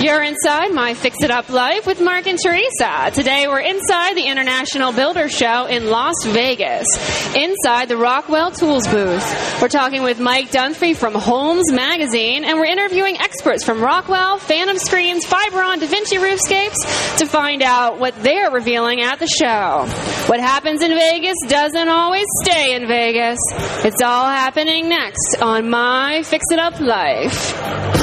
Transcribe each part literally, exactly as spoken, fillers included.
are inside My Fix-It-Up Life with Mark and Teresa. Today we're inside the International Builder Show in Las Vegas, inside the Rockwell Tools booth. We're talking with Mike Dunphy from Holmes Magazine, and we're interviewing experts from Rockwell, Phantom Screens, Fiberon, DaVinci Roofscapes to find out what they're revealing at the show. What happens in Vegas doesn't always stay in Vegas. It's all happening next on My Fix-It-Up Life.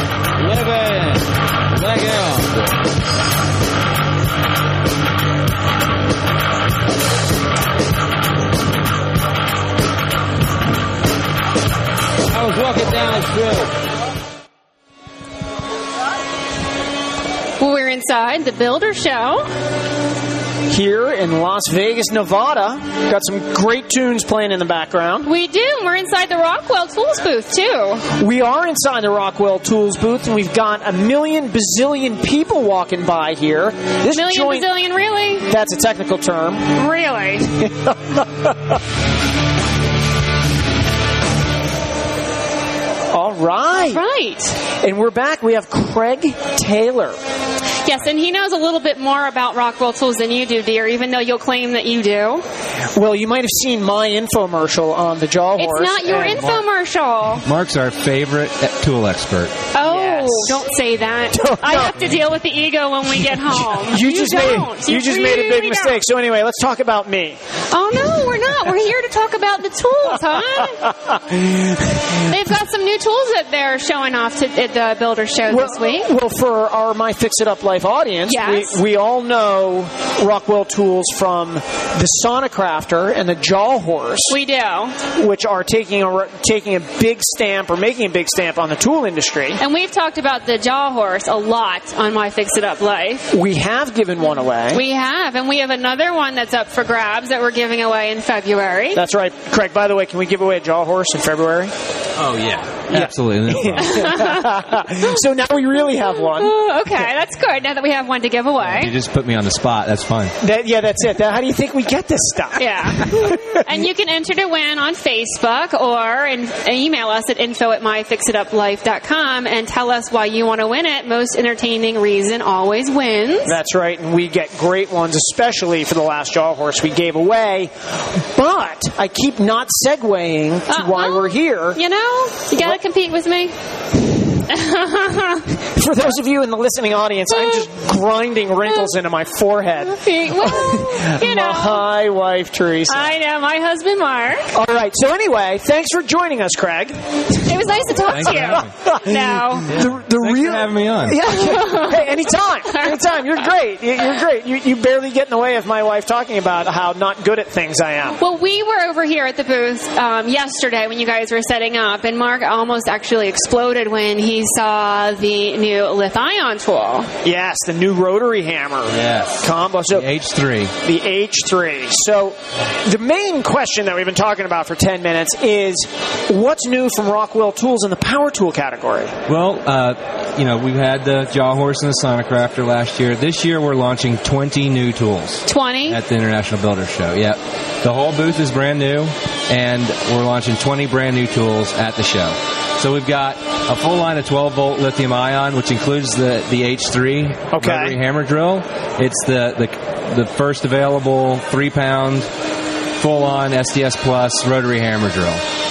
I was walking down the street. Well, we're inside the Builder Show here in Las Vegas, Nevada. Got some great tunes playing in the background. We do. We're inside the Rockwell Tools booth, too. We are inside the Rockwell Tools booth, and we've got a million bazillion people walking by here. This million joint, bazillion, really? That's a technical term. Really? All right. All right. And we're back. We have Craig Taylor. Yes, and he knows a little bit more about Rockwell Tools than you do, dear, even though you'll claim that you do. Well, you might have seen my infomercial on the Jaw Horse. It's not your infomercial. Mark, Mark's our favorite tool expert. Oh, yes. Don't say that. No, I no. have to deal with the ego when we get home. You, you just don't. made you, you just really made a big mistake. Don't. So anyway, let's talk about me. Oh no, we're not. We're here to talk about the tools, huh? They've got some new tools that they're showing off to, at the Builder Show well, this week. Well, for our My Fix-It-Up Life audience, yes. we, we all know Rockwell Tools from the Sonicrafter and the Jaw Horse. We do. Which are taking a, taking a big stamp or making a big stamp on the tool industry. And we've talked about the Jaw Horse a lot on My Fix-It-Up Life. We have given one away. We have, and we have another one that's up for grabs that we're giving away in February. That's right. Craig, by the way, can we give away a Jaw Horse in February? Oh, yeah. yeah. Absolutely. So now we really have one. Ooh, okay, that's good. Now that we have one to give away. You just put me on the spot. That's fine. That, yeah, that's it. That, how do you think we get this stuff? Yeah. And you can enter to win on Facebook or in, email us at info at my fix it up life dot com and tell us why you want to win it. Most entertaining reason always wins. That's right, and we get great ones, especially for the last Jaw Horse we gave away. But I keep not segueing to uh, why well, we're here. You know, you got to compete with me. For those of you in the listening audience, I'm just grinding wrinkles into my forehead. Well, you know. My wife, Teresa. I know, my husband, Mark. All right, so anyway, thanks for joining us, Craig. It was nice to talk Thanks to you. No. The, the Thanks real, for having me on. Yeah, hey, anytime. Anytime. You're great. You're great. You, you barely get in the way of my wife talking about how not good at things I am. Well, we were over here at the booth um, yesterday when you guys were setting up, and Mark almost actually exploded when he saw the new lithium tool. Yes, the new rotary hammer. Yes. Combo. So the H three. The H three. So the main question that we've been talking about for ten minutes is what's new from Rockwell Tools in the power tool category? Well, uh, you know, we've had the Jaw Horse and the Sonicrafter last year. This year we're launching twenty new tools. twenty? At the International Builder Show, yep. The whole booth is brand new, and we're launching twenty brand new tools at the show. So we've got a full line of twelve volt lithium ion, which includes the, the H three okay. rotary hammer drill. It's the, the, the first available three pound full on S D S Plus rotary hammer drill.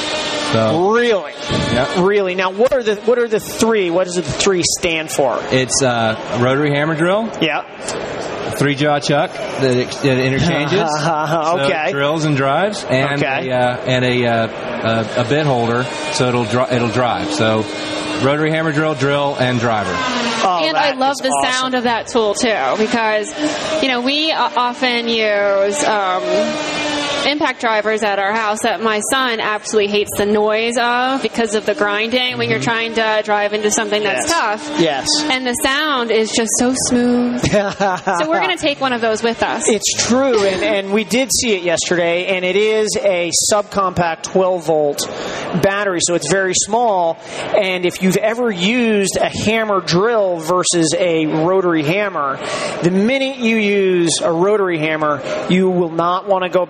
So, really? Yep. Really? Now, what are the what are the three? What does the three stand for? It's uh, a rotary hammer drill. Yeah. Three jaw chuck that, that interchanges. Okay. So drills and drives, and okay. a, uh, and a, uh, a a bit holder, so it'll dri- it'll drive. So rotary hammer drill, drill, and driver. Oh, and I love the awesome. sound of that tool too, because you know we often use um, impact drivers at our house that my son absolutely hates the noise of because of the grinding when you're trying to drive into something that's yes. tough. Yes. And the sound is just so smooth. So we're going to take one of those with us. It's true, and, and we did see it yesterday, and it is a subcompact twelve volt battery, so it's very small. And if you've ever used a hammer drill versus a rotary hammer, the minute you use a rotary hammer, you will not want to go back to your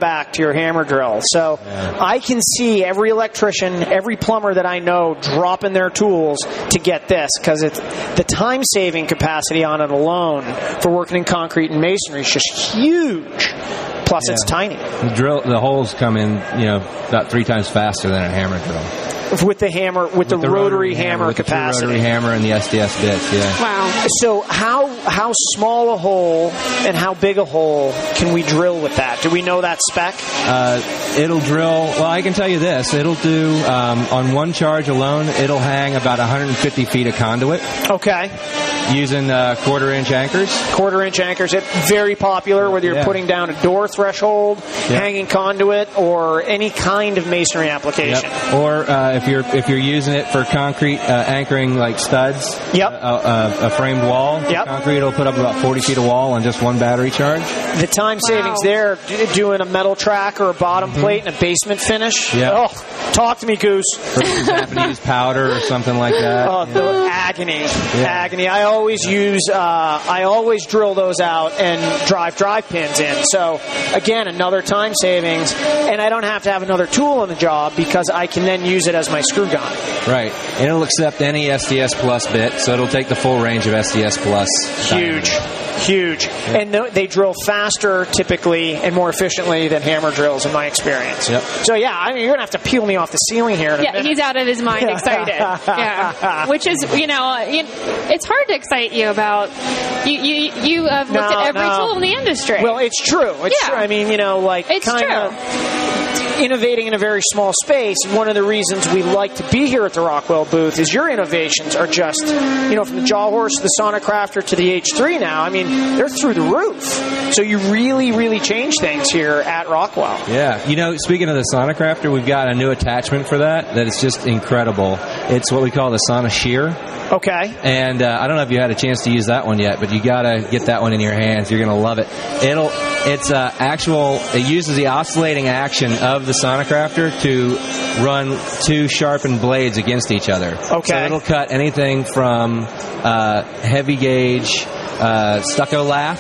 your hammer drill. So Yeah. I can see every electrician, every plumber that I know dropping their tools to get this, because it's the time saving capacity on it alone for working in concrete and masonry is just huge. Plus, Yeah. it's tiny. The drill, the holes come in, you know, about three times faster than a hammer drill. With the hammer, with, the, The rotary, hammer, with capacity. the rotary hammer and the S D S bits. Yeah. Wow. So how how small a hole and how big a hole can we drill with that? Do we know that spec? Uh, it'll drill. Well, I can tell you this: it'll do um, on one charge alone. It'll hang about one hundred fifty feet of conduit Okay. using uh, quarter-inch anchors. Quarter inch anchors. It's very popular whether you're Yeah. putting down a door threshold, Yeah. hanging conduit, or any kind of masonry application. Yep. Or uh, if you're if you're using it for concrete uh, anchoring like studs. Yep. A, a, a framed wall. Yep. Concrete will put up about forty feet of wall on just one battery charge. The time savings there, d- doing a metal track or a bottom plate and a basement finish. Yeah. Oh, talk to me, Goose. Or if you happen to use powder or something like that. Oh, you the know. agony, Yeah. agony. I always use, uh, I always drill those out and drive drive pins in. So again, another time savings, and I don't have to have another tool on the job because I can then use it as my screw gun. Right. And it'll accept any S D S Plus bit, so it'll take the full range of S D S Plus. Huge, diameter. huge, and th- they drill faster typically and more efficiently than hammer drills in my experience. Yep. So yeah, I mean, you're gonna have to peel me off the ceiling here. In a Yeah, minute. he's out of his mind excited. Yeah, which is, you know, you, it's hard to excite you about. You you you have looked No, at every no. tool in the industry. Well, it's true. It's Yeah. true. I mean, you know, like It's kind of innovating in a very small space. And one of the reasons we like to be here at the Rockwell booth is your innovations are just, you know, from the Jaw Horse to the Sonicrafter to the H three now. I mean, they're through the roof. So you really, really change things here at Rockwell. Yeah. You know, speaking of the Sonicrafter, we've got a new attachment for that that is just incredible. It's what we call the Sonoshear. Okay. And uh, I don't know if you had a chance to use that one yet, but you got to get that one in your hands. You're going to love it. It'll it's uh, actual it uses the oscillating action of the Sonicrafter to run two sharpened blades against each other. Okay. So it'll cut anything from uh, heavy gauge uh, stucco lath.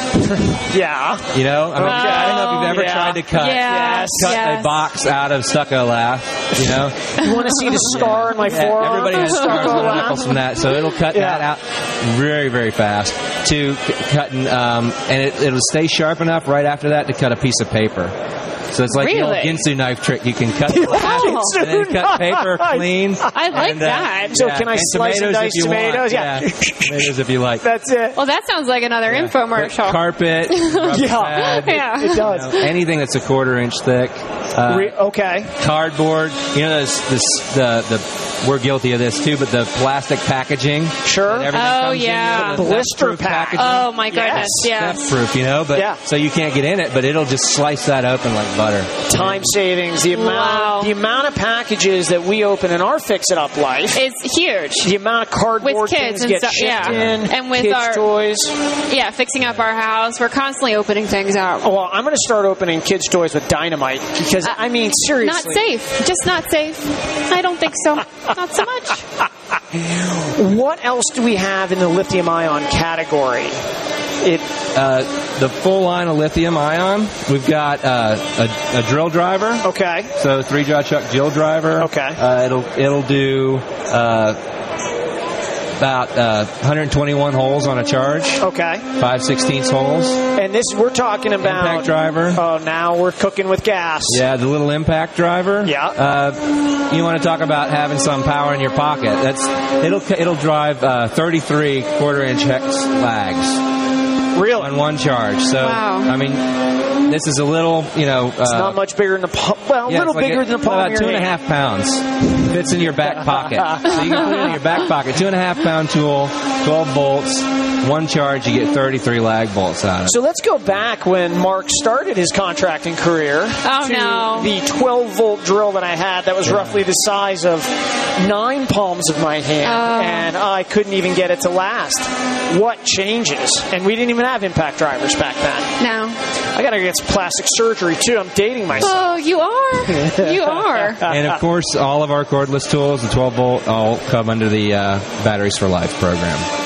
Yeah. You know, I, mean, I don't know if you've ever yeah. tried to cut Yeah. Yes, cut yes. a box out of stucco lath. You know, You want to see the scar in my Yeah, forearm? everybody has scars Stucco on their lath? knuckles from that, so it'll cut Yeah. that out very, very fast. To c- cutting, um, and it, it'll stay sharp enough right after that to cut a piece of paper. So it's like the old Really? Ginsu knife trick. You can cut the Ginsu lath and then cut paper knife. clean. I like And, uh, that. So yeah, can I and slice and tomatoes dice if you tomatoes? Want. Yeah. Tomatoes if you like. That's it. Well, that sounds like another infomercial. Carpet, rubber Yeah. pad, Yeah. It does. you know, anything that's a quarter inch thick. Uh, Re- okay. cardboard. You know, this, this the the we're guilty of this too, but the plastic packaging. Sure. that everything Oh, comes in, yeah. you know, the Blister theft-proof pack. packaging. Oh my goodness! Yes. Yes. Theft-proof, you know, but Yeah. so you can't get in it, but it'll just slice that open like butter. Time savings, the amount, Wow. the amount of packages that we open in our Fix It Up life, It's huge. the amount of cardboard With kids things and get stuff, shipped yeah. in, And with kids' our- toys. Yeah, fixing up our house. We're constantly opening things up. Oh, well, I'm going to start opening kids' toys with dynamite because Uh, I mean, seriously, Not safe. Just not safe. I don't think so. Not so much. What else do we have in the lithium-ion category? It Uh, the full line of lithium ion. We've got uh, a, a drill driver. okay, So three jaw chuck drill driver. Okay. Uh, it'll it'll do uh, about uh, one hundred twenty-one holes on a charge. okay, Five sixteenths holes. and this we're talking about Impact driver. Oh, now we're cooking with gas. Yeah, the little impact driver. Yeah. Uh, you want to talk about having some power in your pocket? That's it'll it'll drive uh, thirty-three quarter inch hex lags Really, on one charge. So Wow. I mean, this is a little you know. Uh, it's not much bigger than the palm. Well, a yeah, little it's like bigger a- than the palm of about your two and a hand. half pounds. Fits in your back pocket. So you can put it in your back pocket. Two and a half pound tool, twelve volts, one charge. You get thirty-three lag bolts out of it. So let's go back when Mark started his contracting career Oh, to no. the twelve volt drill that I had that was roughly the size of nine palms of my hand, Oh. and I couldn't even get it to last. What changes? And we didn't even have impact drivers back then. No. I got to get some plastic surgery too. I'm dating myself. Oh, you are. You are. And of course, all of our cordless tools, the twelve volt, all come under the uh, Batteries for Life program. So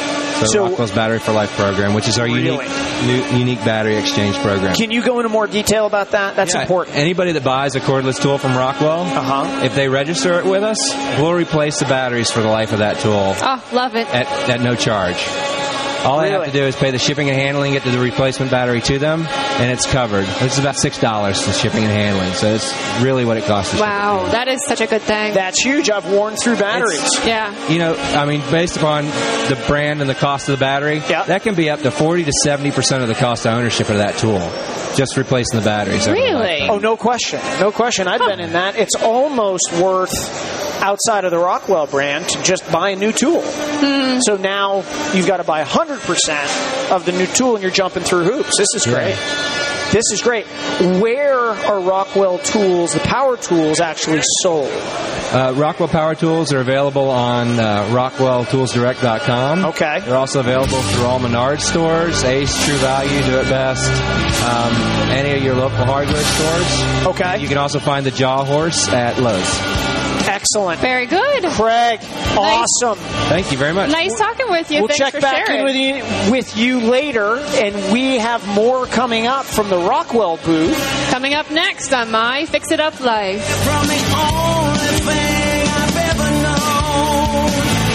the So- Rockwell's Battery for Life program, which is our Really? unique new, unique battery exchange program. Can you go into more detail about that? That's Yeah, important. Anybody that buys a cordless tool from Rockwell, Uh-huh. if they register it with us, we'll replace the batteries for the life of that tool Oh, love it. at, at no charge. All they have Really? to do is pay the shipping and handling, get the replacement battery to them, and it's covered. It's about six dollars for shipping and handling, so it's really what it costs to ship. Wow, that is such a good thing. That's huge. I've worn through batteries. Yeah. You know, I mean, based upon the brand and the cost of the battery, Yeah. that can be up to forty to seventy percent of the cost of ownership of that tool, just replacing the batteries. over the Really? lifetime. Oh, no question. No question. I've been in that. It's almost worth, outside of the Rockwell brand, to just buy a new tool. Hmm. So now you've got to buy one hundred percent of the new tool and you're jumping through hoops. This is great. This is great. Where are Rockwell tools, the power tools, actually sold? Uh, Rockwell Power Tools are available on uh, rockwell tools direct dot com. Okay. They're also available through all Menards stores, Ace, True Value, Do It Best, um, any of your local hardware stores. Okay. You can also find the Jaw Horse at Lowe's. Excellent. Very good. Craig, awesome. Thank you very much. Nice talking with you. We'll Thanks check for back sharing. in with you, with you later, and we have more coming up from the Rockwell booth. Coming up next on My Fix It Up Life. From the only thing I've ever known,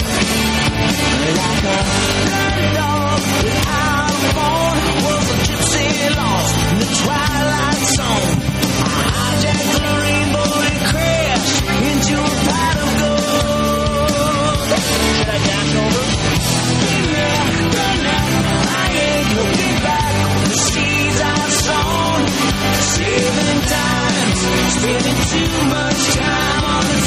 like a blood dog without a bone, was a gypsy lost in the twilight zone. I hijacked the rainbow and crashed into a pot of gold. Should I dash over? I ain't looking back. The seeds I've sown, saving time, spending too much time on the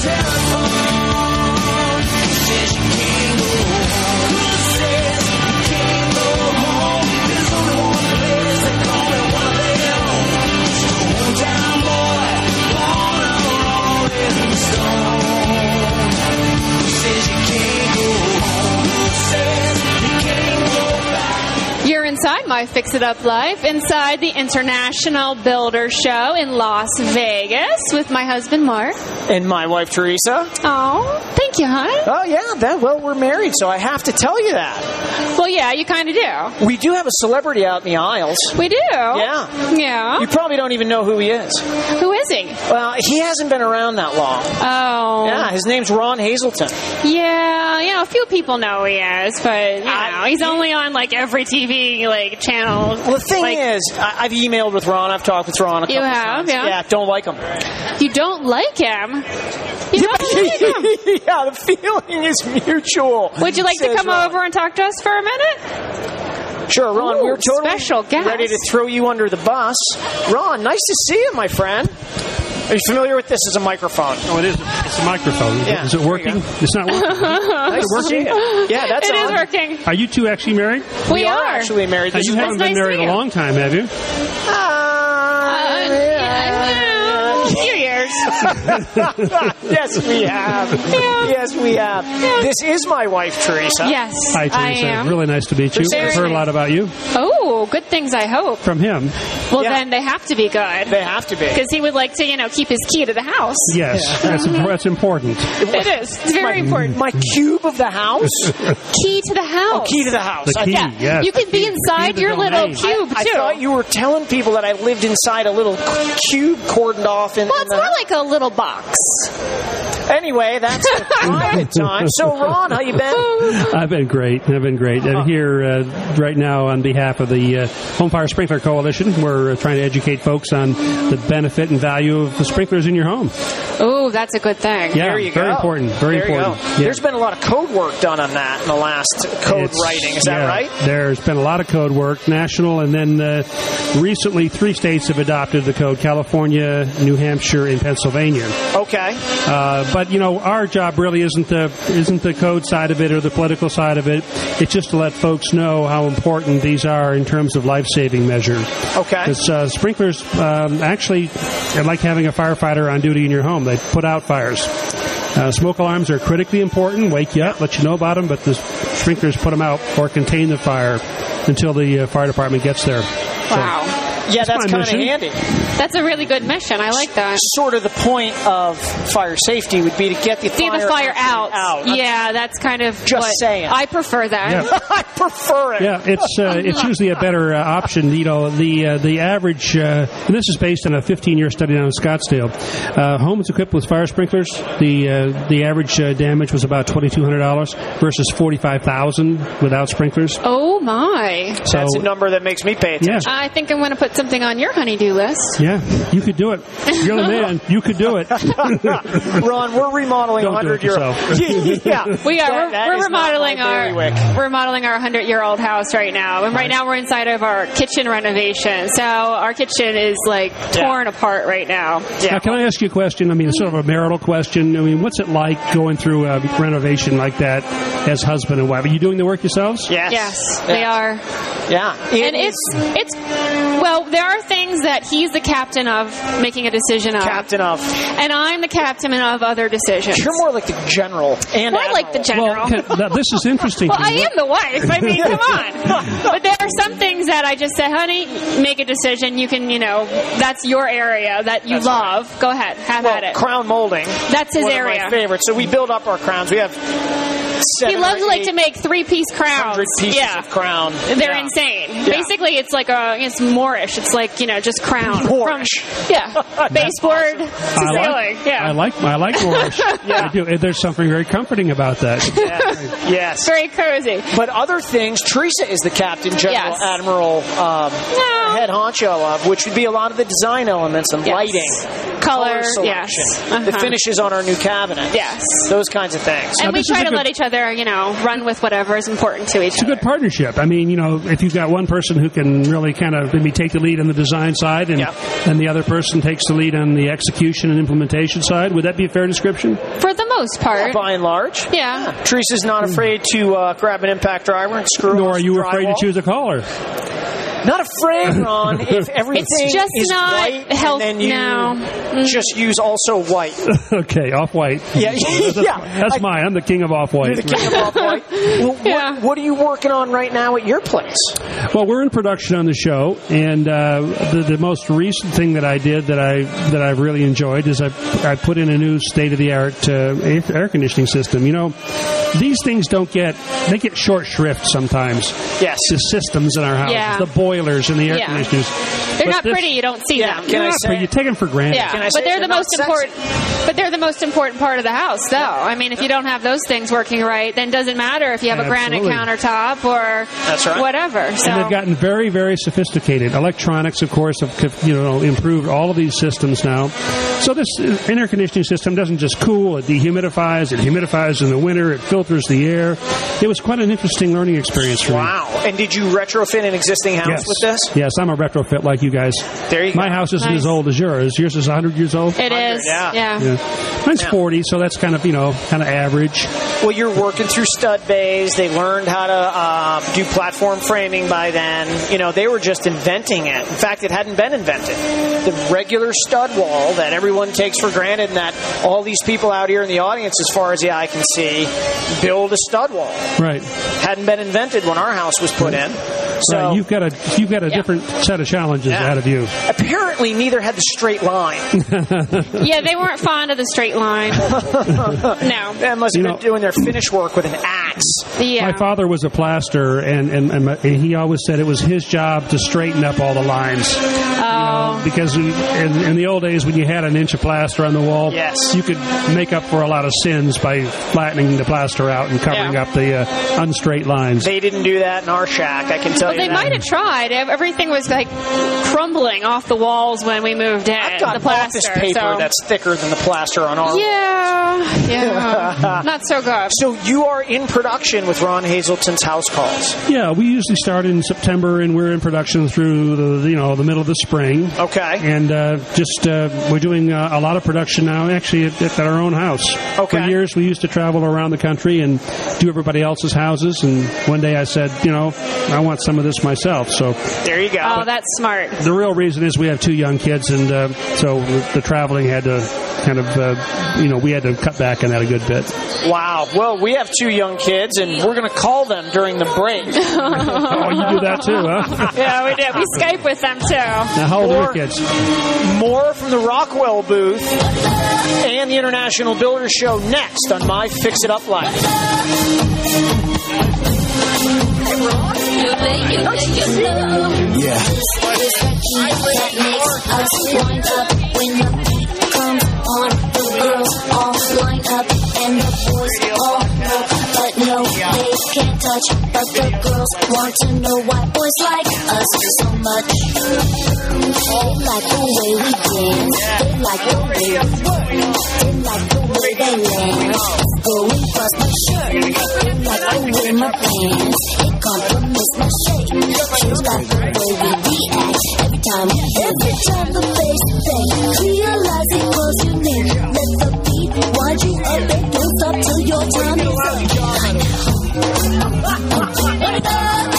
telephone. Says you can't go home. Who says you can't go home? There's only one place they call it one of their own. It's the hometown boy, born of a rolling stone. Who says you can't go home? Who says you can't go back? You're inside My Fix It Up Life, inside the International Builder Show in Las Vegas with my husband, Mark. And my wife, Teresa. Oh, thank you, hon. Oh, yeah, that, well, we're married, so I have to tell you that. Well, yeah, you kind of do. We do have a celebrity out in the aisles. We do. Yeah. Yeah. You probably don't even know who he is. Who is he? Well, he hasn't been around that long. Oh. Yeah, his name's Ron Hazelton. Yeah, you know, a few people know who he is, but, you know, I- he's only on, like, every T V, like, channel. Well, the thing Like, is, I, I've emailed with Ron. I've talked with Ron a couple You have, times. yeah? Yeah, don't like him. you don't like him. You don't like him. Yeah, the feeling is mutual. Would you like to says come Ron. over and talk to us for a minute? Sure, Ron, Ooh, we're totally special guest. ready to throw you under the bus. Ron, nice to see you, my friend. Are you familiar with this as a microphone? Oh, it is. It's a microphone. Yeah, Is it there you working? go. It's not working. Nice to see you. Yeah, that's It is on. working. Are you two actually married? We, We are actually married. Now, This you is haven't nice been to married see a you. long time, have you? Ah, Uh, yeah, a few years. yes, we have. Yeah. Yes, we have. This is my wife, Teresa. Yes, Hi, I Teresa. am. Really nice to meet you. Very I've heard a nice. lot about you Oh, good things, I hope. from him. Well, Yeah. then they have to be good. They have to be. Because he would like to, you know, keep his key to the house. Yes, that's, imp- that's important. It is. It's very important. My cube of the house? Key to the house. Oh, key to the house. The I- key, Yeah, yes. you can be inside the your little domain. cube I too. thought you were telling people that I lived inside a little cube cordoned off in, well, in it's the more like a little box. Anyway, that's a private time. So, Ron, how you been? I've been great. I've been great. I'm here uh, right now on behalf of the uh, Home Fire Sprinkler Coalition. We're uh, trying to educate folks on the benefit and value of the sprinklers in your home. Oh, that's a good thing. Yeah, There you very go. important. Very there you important. go. Yeah. There's been a lot of code work done on that in the last code It's- writing. Is that yeah, right? There's been a lot of code work, national, and then uh, recently three states have adopted the code: California, New Hampshire, and Pennsylvania. Okay. Uh, but you know, our job really isn't the isn't the code side of it or the political side of it. It's just to let folks know how important these are in terms of life-saving measure. Okay. Because uh, sprinklers um, actually are like having a firefighter on duty in your home. They put out fires. Uh, smoke alarms are critically important. Wake you up, let you know about them, but the sprinklers put them out or contain the fire until the uh, fire department gets there. So, Wow. Yeah, that's my kind of mission. handy. That's a really good mission. I like that. Sort of the point of fire safety would be to get the See fire the fire actually out. out. Yeah, that's kind of Just what saying. I prefer that. Yeah. I prefer it. Yeah, it's uh, it's usually a better uh, option. You know, the uh, the average, uh, and this is based on a fifteen-year study down in Scottsdale. Uh, homes equipped with fire sprinklers, the uh, the average uh, damage was about twenty-two hundred dollars versus forty-five thousand without sprinklers. Oh my! So, That's a number that makes me pay attention. yeah, I think I'm going to put something on your honey-do list. yeah, you could do it. You're the man. You could do it. Ron, we're remodeling Don't a do it hundred year yourself. Yeah, We are. That- we're that we're is not remodeling my our bailiwick. we're remodeling our hundred-year-old house right now, and right now we're inside of our kitchen renovation. So our kitchen is like torn apart right now. Yeah. Now, can I ask you a question? I mean, it's sort of a marital question. I mean, what's it like going through a renovation like that as husband and wife? Are you doing the work yourselves? Yes. Yes, they are. Yeah. It And is it's it's well, there are things that he's the captain of making a decision of, captain of. and I'm the captain of other decisions. You're more like the general and Well, I like the admiral. general. Well, can, now, this is interesting. Well, to I me. am the wife. I mean, come on. But there are some things that I just say, honey, make a decision. You can, you know, that's your area that you That's love. Go ahead, have Well, at it. crown molding. That's his one area. Of my favorites. So we build up our crowns. We have seven He loves or like eight to make three-piece crowns. hundred pieces Yeah. of crown. They're Yeah. insane. Yeah. Basically, it's like a, it's Moorish. It's like, you know, just crown. Moorish. From, yeah. Baseboard to I ceiling. like, Yeah. I like, I like Moorish. Yeah. I do. And there's something very comforting about that. Yeah. Yes. Very cozy. But other things, Teresa is the captain, general, Yes. admiral, um, No. head honcho of, which would be a lot of the design elements and Yes. lighting, Color, selection, yes. the Uh-huh. finishes on our new cabinet, Yes. those kinds of things. And Now, we this is try a to good- let each other, you know, run with whatever is important to each It's a other. good partnership. I mean, you know, if you've got one person who can really kind of maybe take the lead on the design side and, Yeah. and the other person takes the lead on the execution and implementation side, would that be a fair description? For the most part. By and large, Yeah. Teresa's not afraid to uh, grab an impact driver and screw. Nor off are you some afraid to drywall. choose a caller. Not afraid, Ron. If everything It's just is not white, health- and then you no. just use also white. Okay, off-white. Yeah, That's, yeah. that's I- mine. I'm the king of off-white. You're the king of off-white. Well, Yeah. what, what are you working on right now at your place? Well, we're in production on the show, and uh, the, the most recent thing that I did that I that I've really enjoyed is I I put in a new state-of-the-art uh, air, air conditioning system. You know, these things don't get they get short shrift sometimes. Yes. The systems in our house, Yeah. the boilers and the air Yeah. conditioners. They're But not this- pretty. You don't see Yeah, them. can I Yeah, say- but you take them for granted. Yeah, Can I but say they're they're the not most sexy? important. But they're the most important part of the house, though. I mean, if you don't have those things working right, then it doesn't matter if you have a granite Absolutely. countertop or That's right. whatever. So And they've gotten very, very sophisticated. Electronics, of course, have you know improved all of these systems now. So this uh, air conditioning system doesn't just cool; it dehumidifies. It humidifies in the winter. It filters the air. It was quite an interesting learning experience for me. Wow. And did you retrofit an existing house Yes. with this? Yes, I'm a retrofit like you guys. There you My go. house isn't Nice. as old as yours. Yours is one hundred years old. it is. yeah. Yeah. Yeah. Mine's Yeah. forty, so that's kind of you know kind of average. Well, you're working through stud bays. They learned how to uh, do platform framing by then. You know, they were just inventing it. In fact, it hadn't been invented. The regular stud wall that everyone takes for granted, and that all these people out here in the audience, as far as the eye can see, build a stud wall. Right. Hadn't been invented when our house was put in. So right. You've got a you've got a Yeah. different set of challenges Yeah. ahead of you. apparently neither had the straight line. Yeah, they weren't fond of the straight line. No. They must have You been know- doing their finish work with an axe. Yeah. My father was a plasterer, and, and, and, my- and he always said it was his job to straighten up all the lines. Oh. Because in, in the old days, when you had an inch of plaster on the wall, Yes. you could make up for a lot of sins by flattening the plaster out and covering Yeah. up the uh, unstraight lines. They didn't do that in our shack, I can tell Well, you they that. might have tried. Ev- Everything was like crumbling off the walls when we moved in. I've got the plaster, office paper so. that's thicker than the plaster on our Yeah, yeah, not so good. So you are in production with Ron Hazelton's House Calls. Yeah, we usually start in September, and we're in production through the you know the middle of the spring. Okay. And uh, just uh, we're doing uh, a lot of production now, actually, at, at our own house. Okay. For years, we used to travel around the country and do everybody else's houses. And one day I said, you know, I want some of this myself. So there you go. Oh, that's smart. The real reason is we have two young kids, and uh, so the, the traveling had to kind of, uh, you know, we had to cut back on that a good bit. Wow. Well, we have two young kids, and we're going to call them during the break. Oh, you do that too, huh? Yeah, we did. We Skype with them, too. Now, how old More- are your kids? More from the Rockwell booth and the International Builders Show next on My Fix It Up Life. Yeah. That makes us wind up when the beat comes on. The girls all line up and the boys all know, but no, they can't touch. But the girls want to know why boys like us so much. They like the way we dance. They like the way we work. They like the way they laugh. Going past my shirt. They like the way my pants. It compliments my shape. They like the way we react. Every time, every time the bass thing. Realize it calls your name. Let the beat wind you up and don't stop till your time is up. Wind it up.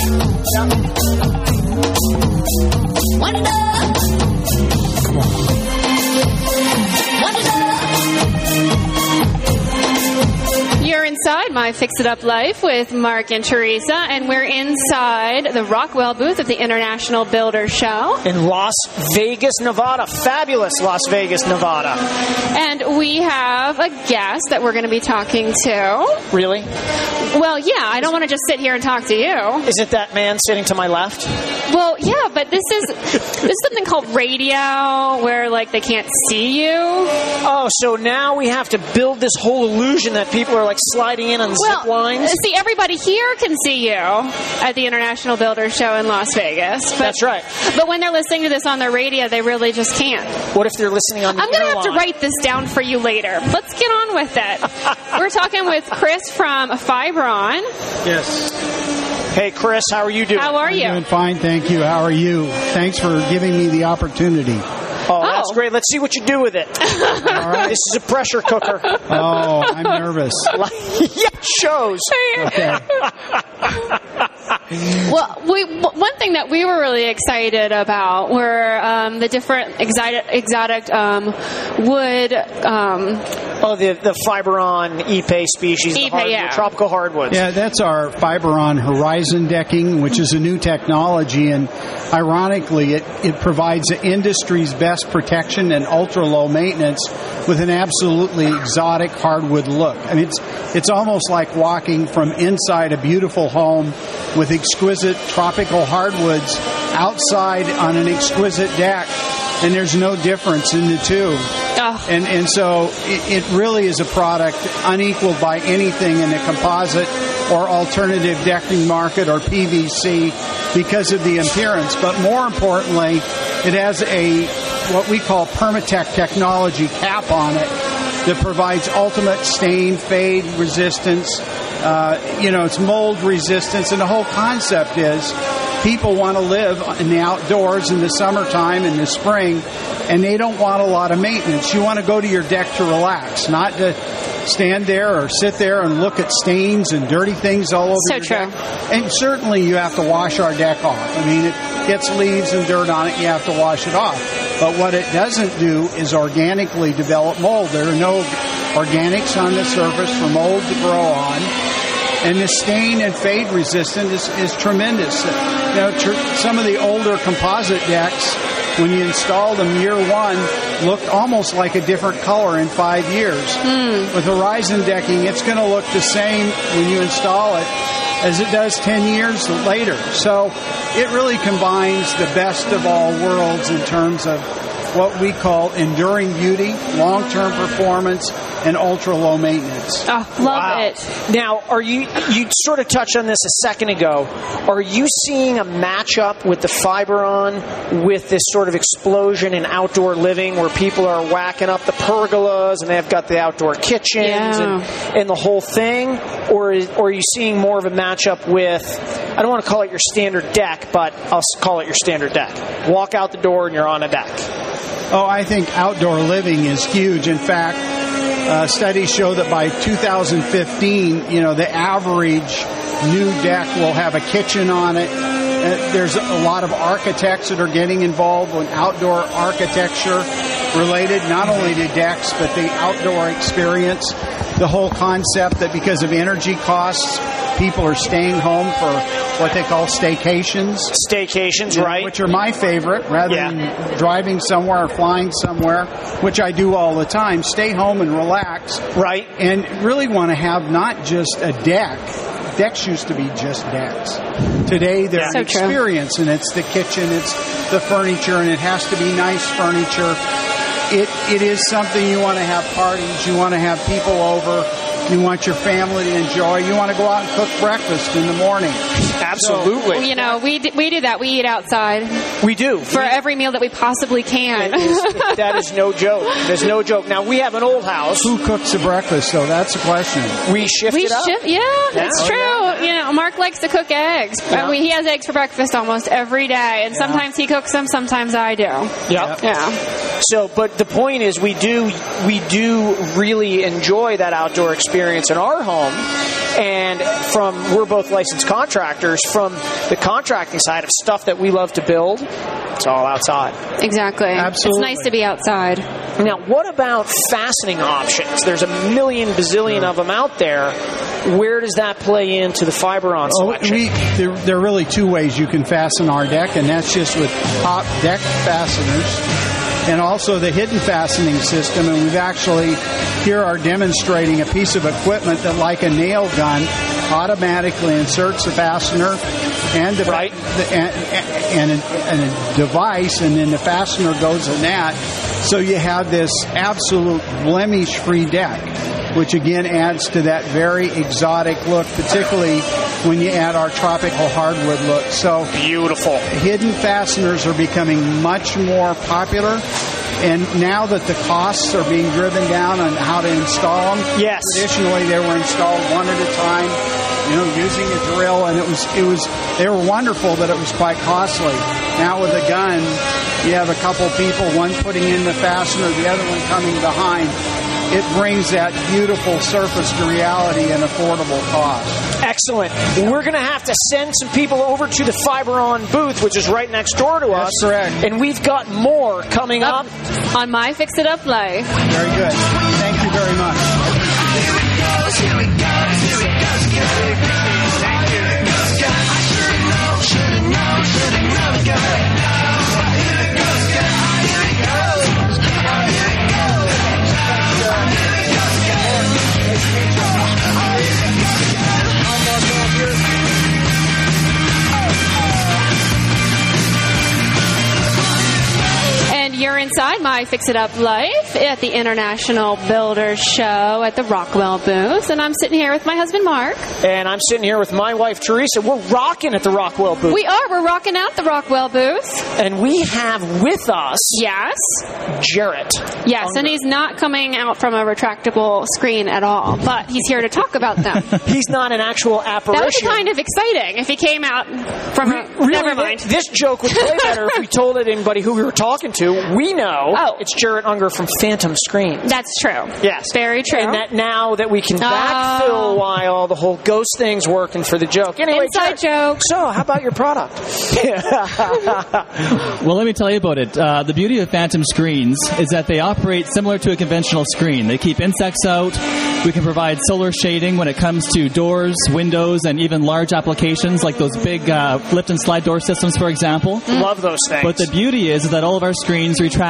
Wind it up. Come on. Wind it up. You're inside My Fix It Up Life with Mark and Teresa, and we're inside the Rockwell booth at the International Builder Show. In Las Vegas, Nevada. Fabulous Las Vegas, Nevada. And we have a guest that we're going to be talking to. Really? Well, yeah, I don't want to just sit here and talk to you. Is it that man sitting to my left? Well, yeah, but this is this is something called radio where, like, they can't see you. Oh, so now we have to build this whole illusion that people are like sliding in on zip lines? See, everybody here can see you at the International Builder Show in Las Vegas. But, That's right. But when they're listening to this on their radio, they really just can't. What if they're listening on the I'm going to have to airline? write this down for you later. Let's get on with it. We're talking with Chris from Fibron. Yes. Hey, Chris, how are you doing? How are you? Doing fine, thank you. How are you? Thanks for giving me the opportunity. Oh, that's Oh. great. Let's see what you do with it. All right. This is a pressure cooker. Oh, I'm nervous. Yeah, shows. Okay. Well, we, one thing that we were really excited about were um, the different exotic, exotic um, wood. Um, Oh, the the Fibron Ipe species, the Ipe, hardwood, yeah. tropical hardwoods. Yeah, that's our Fibron Horizon decking, which is a new technology, and ironically, it, it provides the industry's best protection and ultra-low maintenance with an absolutely exotic hardwood look. I mean, it's it's almost like walking from inside a beautiful home with exquisite tropical hardwoods outside on an exquisite deck, and there's no difference in the two. oh, And and so it, it really is a product unequaled by anything in the composite or alternative decking market or P V C because of the appearance. But more importantly, it has a what we call Permatech technology cap on it that provides ultimate stain, fade resistance. Uh, you know, it's mold resistance, and the whole concept is people want to live in the outdoors in the summertime, in the spring, and they don't want a lot of maintenance. You want to go to your deck to relax, not to stand there or sit there and look at stains and dirty things all over So your true. deck. And certainly you have to wash our deck off. I mean, it gets leaves and dirt on it, you have to wash it off. But what it doesn't do is organically develop mold. There are no organics on the surface for mold to grow on. And the stain and fade resistance is, is tremendous. You know, tr- some of the older composite decks, when you installed them year one, looked almost like a different color in five years. Mm. With Horizon decking, it's going to look the same when you install it as it does ten years later. So it really combines the best of all worlds in terms of what we call enduring beauty, long-term performance, and ultra-low maintenance. Oh, love Wow. it. Now, are you you sort of touched on this a second ago? Are you seeing a matchup with the Fiberon with this sort of explosion in outdoor living, where people are whacking up the pergolas and they've got the outdoor kitchens Yeah. and, and the whole thing, or is, or are you seeing more of a matchup with? I don't want to call it your standard deck, but I'll s- call it your standard deck. Walk out the door and you're on a deck. Oh, I think outdoor living is huge. In fact, uh, studies show that by two thousand fifteen, you know, the average new deck will have a kitchen on it. Uh, there's a lot of architects that are getting involved in outdoor architecture related not only to decks, but the outdoor experience. The whole concept that because of energy costs, people are staying home for what they call staycations. Staycations, You know, right? Which are my favorite, rather Yeah. than driving somewhere or flying somewhere, which I do all the time. Stay home and relax. Right. And really want to have not just a deck. Decks used to be just decks. Today they're So an true. experience, and it's the kitchen, it's the furniture, and it has to be nice furniture. It It is something you want to have parties, you want to have people over, you want your family to enjoy, you want to go out and cook breakfast in the morning. Absolutely. You know, we d- we do that. We eat outside We do. for every meal that we possibly can. It is, it, that is no joke. There's no joke. Now, we have an old house. Who cooks the breakfast, though? That's a question. We shift We it up. shift, yeah, Yeah. it's Oh, true. yeah. You know, Mark likes to cook eggs. Yeah. Uh, we, he has eggs for breakfast almost every day, and sometimes he cooks them, sometimes I do. Yep. Yeah. So, but the point is, we do we do really enjoy that outdoor experience in our home, and from we're both licensed contractors. From the contracting side of stuff that we love to build, it's all outside. Exactly. Absolutely. It's nice to be outside. Now, what about fastening options? There's a million bazillion of them out there. Where does that play into the Fiberon Oh, selection? we, there, there are really two ways you can fasten our deck, and that's just with top deck fasteners and also the hidden fastening system. And we've actually here are demonstrating a piece of equipment that, like a nail gun, automatically inserts the fastener and the, Right. the and, and, a, and a device, and then the fastener goes in that. So you have this absolute blemish-free deck, which again adds to that very exotic look, particularly when you add our tropical hardwood look. So Beautiful. hidden fasteners are becoming much more popular. And now that the costs are being driven down on how to install them, Yes. traditionally they were installed one at a time, you know, using a drill, and it was it was they were wonderful, but it was quite costly. Now with a gun, you have a couple people, one putting in the fastener, the other one coming behind. It brings that beautiful surface to reality and affordable cost. Excellent. We're going to have to send some people over to the Fiberon booth, which is right next door to us. That's correct. And we've got more coming up. On My Fix It Up Life. Very good. Thank you very much. And you're inside My Fix It Up Life at the International Builders Show at the Rockwell booth. And I'm sitting here with my husband, Mark. And I'm sitting here with my wife, Teresa. We're rocking at the Rockwell booth. We are. We're rocking out the Rockwell booth. and we have with us Yes. Jarrett. Yes, and he's not coming out from a retractable screen at all, but he's here to talk about them. He's not an actual apparition. That would be kind of exciting if he came out from a... Really, Never mind. th- This joke would play better if we told it anybody who we were talking to. We know Oh. it's Jarrett Unger from Phantom Screens. That's true. Yes. Very true. And that now that we can backfill Oh. while the whole ghost thing's working for the joke. Anyway, Inside Jarrett, joke. So, how about your product? Well, let me tell you about it. Uh, the beauty of Phantom Screens is that they operate similar to a conventional screen. They keep insects out. We can provide solar shading when it comes to doors, windows, and even large applications like those big uh, lift and slide door systems, for example. Love those things. But the beauty is that all of our screens retract completely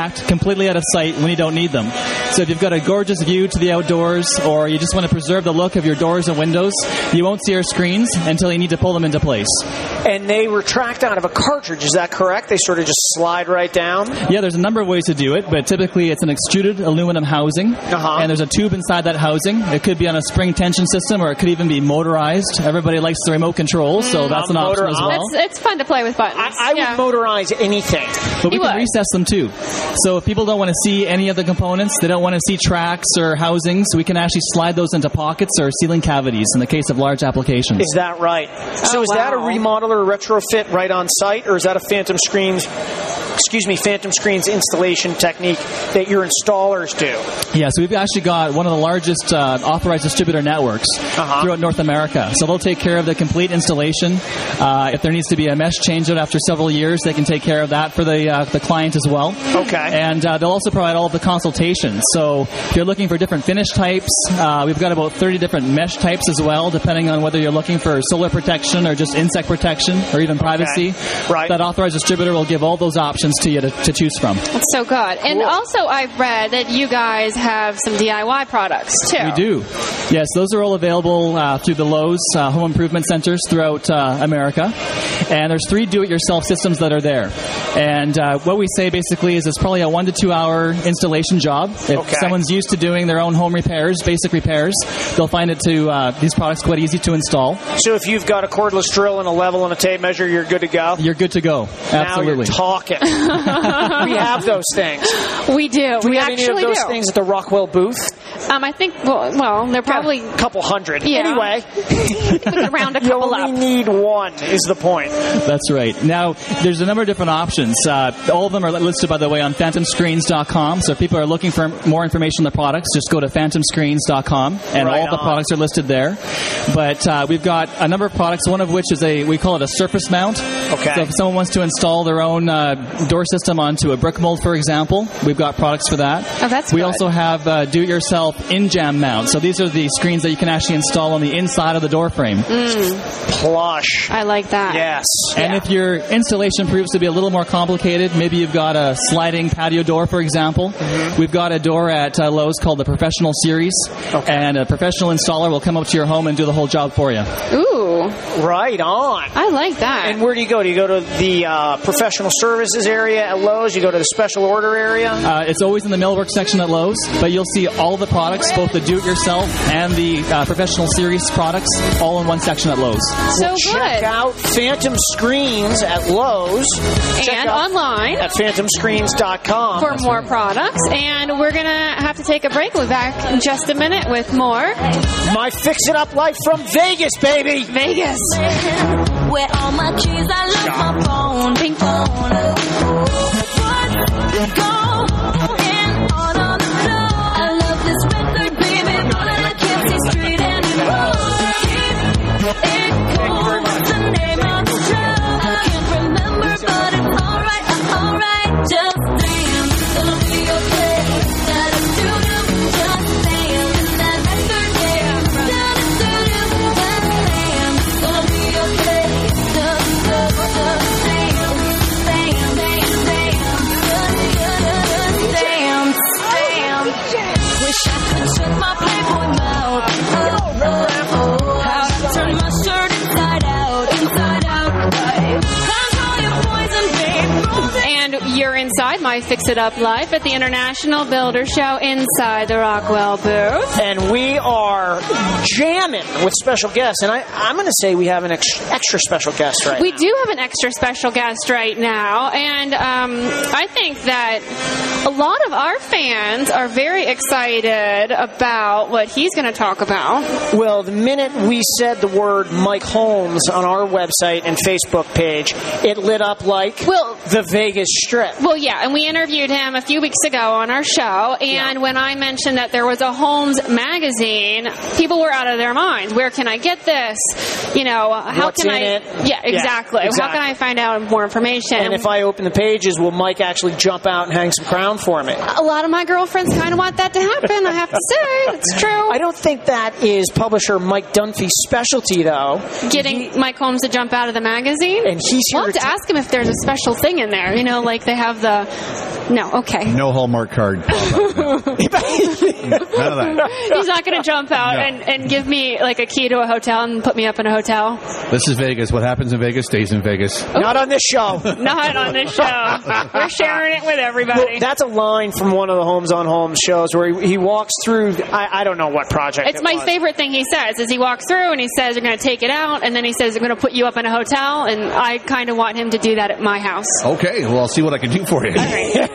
completely out of sight when you don't need them. So if you've got a gorgeous view to the outdoors, or you just want to preserve the look of your doors and windows, you won't see our screens until you need to pull them into place. And they retract out of a cartridge, is that correct? They sort of just slide right down? Yeah, there's a number of ways to do it, but typically it's an extruded aluminum housing, Uh-huh. and there's a tube inside that housing. It could be on a spring tension system, or it could even be motorized. Everybody likes the remote control, so that's an Um, option motor- as well. It's, it's fun to play with buttons. I, I yeah. would motorize anything. But we You can would. recess them too. So if people don't want to see any of the components, they don't want to see tracks or housings, we can actually slide those into pockets or ceiling cavities in the case of large applications. Is that right? So Oh, is that a wow. remodel or retrofit right on site, or is that a Phantom Screens, excuse me, Phantom Screens installation technique that your installers do? Yeah, so we've actually got one of the largest uh, authorized distributor networks Uh-huh. throughout North America. So they'll take care of the complete installation. Uh, if there needs to be a mesh changeout after several years, they can take care of that for the uh, the client as well. Okay. And uh, they'll also provide all of the consultations. So if you're looking for different finish types, uh, we've got about thirty different mesh types as well, depending on whether you're looking for solar protection or just insect protection or even privacy. Right. That authorized distributor will give all those options to you to, to choose from. That's so good. And Cool. also, I've read that you guys have some D I Y products too. We do. Yes, those are all available uh, through the Lowe's uh, home improvement centers throughout uh, America. And there's three do-it-yourself systems that are there. And uh, what we say basically is it's probably a one to two hour installation job. If Okay. someone's used to doing their own home repairs, basic repairs, they'll find it to uh, these products quite easy to install. So if you've got a cordless drill and a level and a tape measure, you're good to go? You're good to go. Absolutely. Now you're talking. We have those things. We do. Do we, we have any of actually those do. things at the Rockwell booth? Um, I think. Well, well they're probably a couple hundred. Yeah. Anyway, around a you couple only up. need one, is the point. That's right. Now, there's a number of different options. Uh, all of them are listed, by the way, on phantom screens dot com. So if people are looking for more information on the products, just go to phantom screens dot com, and Right all the on. products are listed there. But uh, we've got a number of products, one of which is a, we call it a surface mount. Okay. So if someone wants to install their own uh, door system onto a brick mold, for example, we've got products for that. Oh, that's we good. also have uh, do-it-yourself in-jam mount. So these are the screens that you can actually install on the inside of the door frame. Plush. I like that. Yes. And if your installation proves to be a little more complicated, maybe you've got a sliding patio door, for example. Mm-hmm. We've got a door at uh, Lowe's called the Professional Series, and a professional installer will come up to your home and do the whole job for you. Ooh, Right on. I like that. And where do you go? Do you go to the uh, professional services area at Lowe's? You go to the special order area? Uh, it's always in the millwork section at Lowe's, but you'll see all the products, both the do-it-yourself and the uh, Professional Series products, all in one section at Lowe's. so Well, check good. out Phantom Screens at Lowe's. Check And out online at phantom screens dot com. for more products. And we're going to have to take a break. We'll be back in just a minute with more My Fix It Up life from Vegas, baby. Vegas. Where all my keys, I left my phone. Pink phone. What's going on on the floor? I love this record, baby, but I can't see straight anymore. Keep it cool. What's the name of the show? I can't remember, but it's alright, alright. Just saying, it's gonna be okay. Gotta do them. Just saying, it's that record, yeah. Gotta do them. Just saying, it's gonna be okay. Just, just, just saying, saying, saying, saying. Damn, damn. Wish I could shut my Playboy mouth. Oh, oh, oh. How to turn my shirt inside out, inside out. Control your poison, babe. And you're inside My Fix It Up Life at the International Builder Show inside the Rockwell booth. And we are jamming with special guests. And I, I'm going to say we have an ex- extra special guest right We now. do have an extra special guest right now, and um, I think that a lot of our fans are very excited about what he's going to talk about. Well, the minute we said the word Mike Holmes on our website and Facebook page, it lit up like Well, the Vegas Strip. Well, yeah, and we interviewed him a few weeks ago on our show, and when I mentioned that there was a Holmes magazine, people were out of their minds. Where can I get this? You know, how What's can in I? it? Yeah, exactly. Yeah, exactly. How can I find out more information? And if I open the pages, will Mike actually jump out and hang some crown for me? a lot of my girlfriends kind of want that to happen, I have to say. It's true. I don't think that is publisher Mike Dunphy's specialty, though. Getting Mike Holmes to jump out of the magazine. And he's here We'll have to to ask him if there's a special thing in there. You know, like they have the No, okay. No Hallmark card. No. None of that. He's not going to jump out No. and, and give me like a key to a hotel and put me up in a hotel. This is Vegas. What happens in Vegas stays in Vegas. Not on this show. Not on this show. We're sharing it with everybody. Well, that's a line from one of the Homes on Homes shows where he, he walks through. I, I don't know what project. It's it my was. favorite thing he says is he walks through and he says they're going to take it out, and then he says they're going to put you up in a hotel, and I kind of want him to do that at my house. Okay, well, I'll see what I can do for you.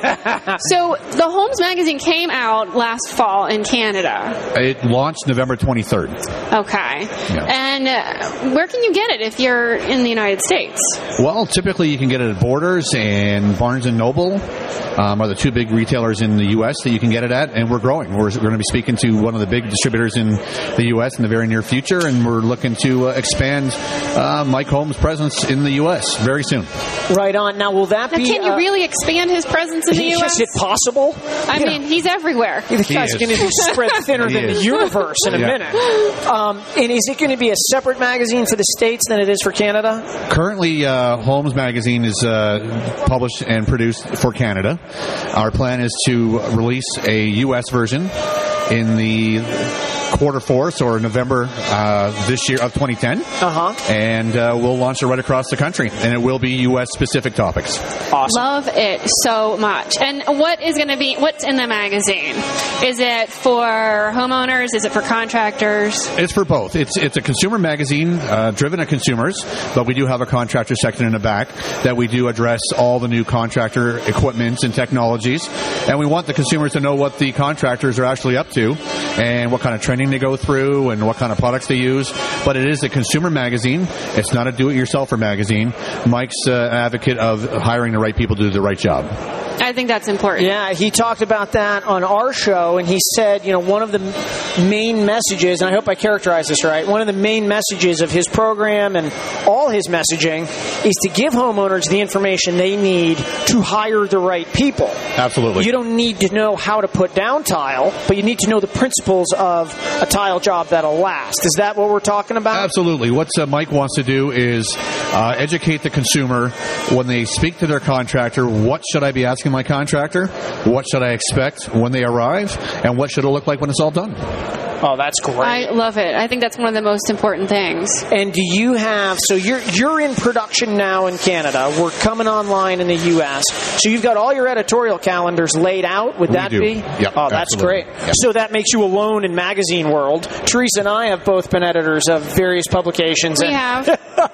So the Homes magazine came out last fall in Canada. It launched November twenty-third. Okay. Yeah. And uh, where can you get it if you're in the United States? Well, typically you can get it at Borders and Barnes and Noble um, are the two big retailers in the U S that you can get it at, and we're growing. We're, we're going to be speaking to one of the big distributors in the U S in the very near future, and we're looking to uh, expand uh, Mike Holmes' presence in the U S very soon. Right on. Now, will that Now, be? can you uh, really expand his presence in the U S? Is it possible? I You mean, know, he's everywhere. the guy's is. going to be spread thinner He than is. the universe in a Yeah. minute. Um, and is it going to be a separate magazine for the States than it is for Canada? Currently, uh, Holmes Magazine is uh, published and produced for Canada. Our plan is to release a U S version in the quarter four, so or November uh, this year of twenty ten. Uh-huh. And uh, we'll launch it right across the country, and it will be U S specific topics. Awesome. Love it so much. And what is going to be, what's in the magazine? Is it for homeowners? Is it for contractors? It's for both. It's it's a consumer magazine uh, driven at consumers, but we do have a contractor section in the back that we do address all the new contractor equipment and technologies, and we want the consumers to know what the contractors are actually up to and what kind of training they go through and what kind of products they use. But it is a consumer magazine. It's not a do-it-yourselfer magazine. Mike's uh, an advocate of hiring the right people to do the right job. I think that's important. Yeah, he talked about that on our show, and he said, you know, one of the main messages, and I hope I characterize this right, one of the main messages of his program and all his messaging is to give homeowners the information they need to hire the right people. Absolutely. You don't need to know how to put down tile, but you need to know the principles of a tile job that'll last. Is that what we're talking about? Absolutely. What uh, Mike wants to do is uh, educate the consumer when they speak to their contractor. What should I be asking my contractor? What should I expect when they arrive? And what should it look like when it's all done? Oh, that's great. I love it. I think that's one of the most important things. And do you have, so you're you're in production now in Canada. We're coming online in the U S. So you've got all your editorial calendars laid out. Would We that do. be? Yep, Oh, that's absolutely. great. Yep. So that makes you alone in magazine world. Teresa and I have both been editors of various publications. We and have.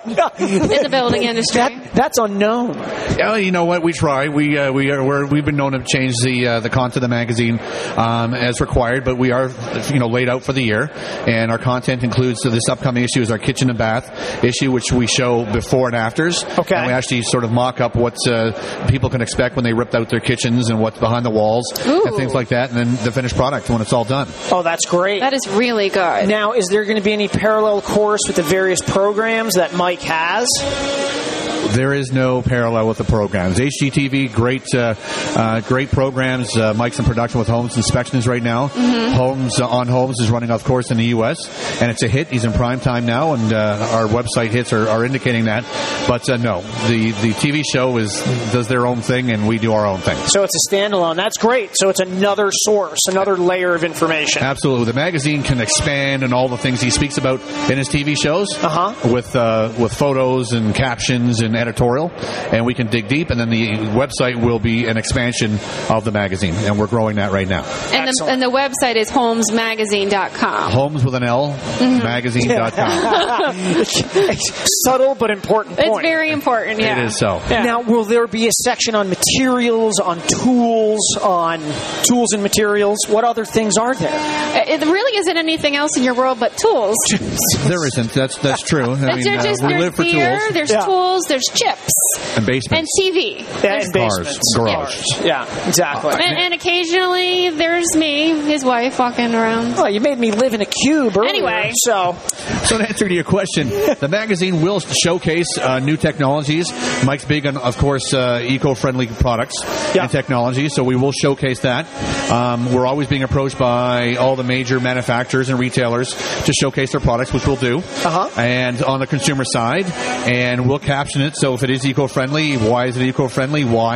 In the building industry. That, that's unknown. Yeah, you know what? We try. We uh, we are we're, we've been known to change the uh, the content of the magazine um, as required, but we are you know laid out for the year, and our content includes so this upcoming issue is our kitchen and bath issue, which we show before and afters. Okay. And we actually sort of mock up what uh, people can expect when they ripped out their kitchens and what's behind the walls Ooh. and things like that, and then the finished product when it's all done. Oh, that's great. That is really good. Now, is there going to be any parallel course with the various programs that Mike has? There is no parallel with the programs. H G T V, great, uh, uh, great programs. Uh, Mike's in production with Homes Inspections right now. Mm-hmm. Homes uh, on Homes is running, of course, in the U S, and it's a hit. He's in prime time now, and uh, our website hits are, are indicating that. But uh, no, the the T V show is does their own thing, and we do our own thing. So it's a standalone. That's great. So it's another source, another layer of information. Absolutely, the magazine can expand on all the things he speaks about in his T V shows, Uh-huh. with uh, with photos and captions and editorial, and we can dig deep. And then the website will be an expansion of the magazine, and we're growing that right now. And the, Excellent. and the website is holmes magazine dot com. Homes with an L, magazine dot com. Subtle but important It's point. very important, yeah. It is so. Now, will there be a section on materials, on tools, on tools and materials? What other things are there? It really isn't anything else in your world but tools. There isn't. That's that's true. I There's mean, uh, just, we there's live for beer, tools there's Yeah. tools, there's chips, and and basements. T V. Yeah, There's- and Cars, basements. garage. Yeah, exactly. And, and occasionally there's me, his wife, walking around. Oh, you made me live in a cube earlier. Anyway. So, So to answer to your question, the magazine will showcase uh, new technologies. Mike's big on, of course, uh, eco-friendly products Yeah. and technology, so we will showcase that. Um, we're always being approached by all the major manufacturers and retailers to showcase their products, which we'll do. Uh-huh. And on the consumer side, and we'll caption it. So if it is eco-friendly, why is it eco-friendly? Why?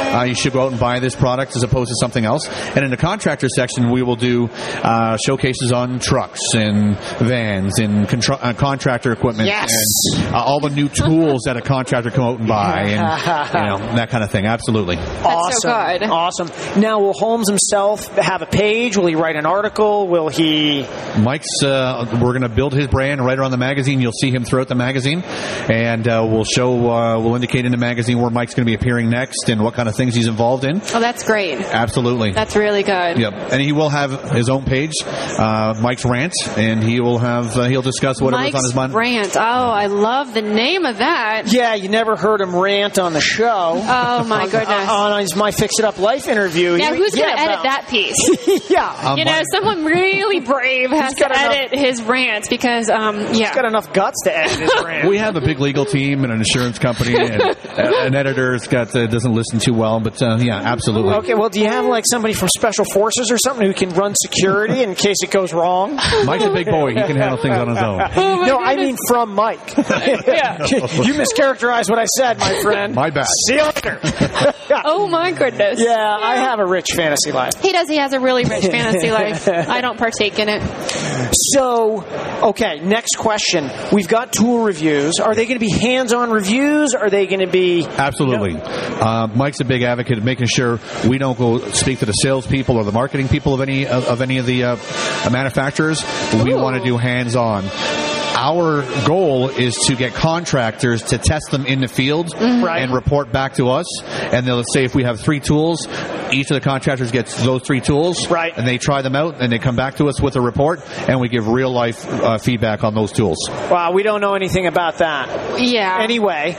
uh, you should go out and buy this product as opposed to something else. And in the contractor section, we will do uh, showcases on trucks and vans and contra- uh, contractor equipment Yes. and uh, all the new tools that a contractor come out and buy and you know that kind of thing. Absolutely. Awesome. so good. Awesome. Now, will Holmes himself have a page? Will he write an article? Will he? Mike's, uh, we're going to build his brand right around the magazine. You'll see him throughout the magazine, and uh, we'll show, uh, we'll indicate in the magazine where Mike's going to be appearing next and what kind of things he's involved in. Oh, that's great. Absolutely. That's really good. Yep. And he will have his own page, uh, Mike's Rant, and he will have, uh, he'll discuss whatever's Mike's on his mind. Rant. Oh, I love the name of that. Yeah, you never heard him rant on the show. Oh, my on, goodness. On his My Fix It Up Life interview. Now, He- who's going yeah, to edit about- that piece? yeah. Um, You know, Mike- someone really brave has to got enough- edit his rants because, um, yeah. He's got enough guts to edit his rant. We have a big legal team and an insurance company, and uh, an editor's got uh, doesn't listen too well, but uh, yeah, absolutely. Okay, well, do you have like somebody from Special Forces or something who can run security in case it goes wrong? Mike's a big boy; he can handle things on his own. Oh, no, I mean from Mike. Yeah. You mischaracterized what I said, my friend. My bad. See you later. Oh, my goodness. Yeah, I have a rich fantasy life. He does. He has a really rich fantasy life. I don't partake in it. So, okay, next question. We've got tool reviews. Are they going to be hands-on reviews? Are they going to be... Absolutely. Uh, Mike's a big advocate of making sure we don't go speak to the salespeople or the marketing people of any of, of any of the uh, manufacturers. We want to do hands-on. Our goal is to get contractors to test them in the field Mm-hmm. Right. and report back to us. And they'll say if we have three tools, each of the contractors gets those three tools. Right. And they try them out, and they come back to us with a report, and we give real-life uh, feedback on those tools. Wow, we don't know anything about that. Yeah. Anyway.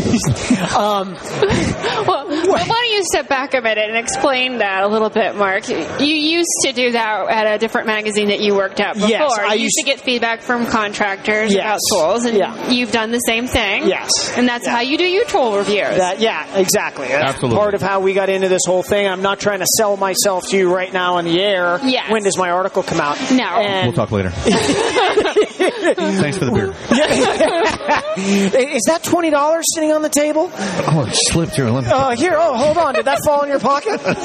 um, Well, why don't you step back a minute and explain that a little bit, Mark? You used to do that at a different magazine that you worked at before. Yes, I you used used- to get feedback from contractors Yes. about tools, and Yeah. you've done the same thing. Yes. And that's Yeah. how you do your tool reviews. That, yeah, exactly. That's Absolutely. part of how we got into this whole thing. I'm not trying to sell myself to you right now on the air. Yes. When does my article come out? No. And- We'll talk later. Thanks for the beer. Is that twenty dollars sitting on the table? Oh, it slipped here. Let me- Uh, here, oh, hold on. Did that fall in your pocket? um,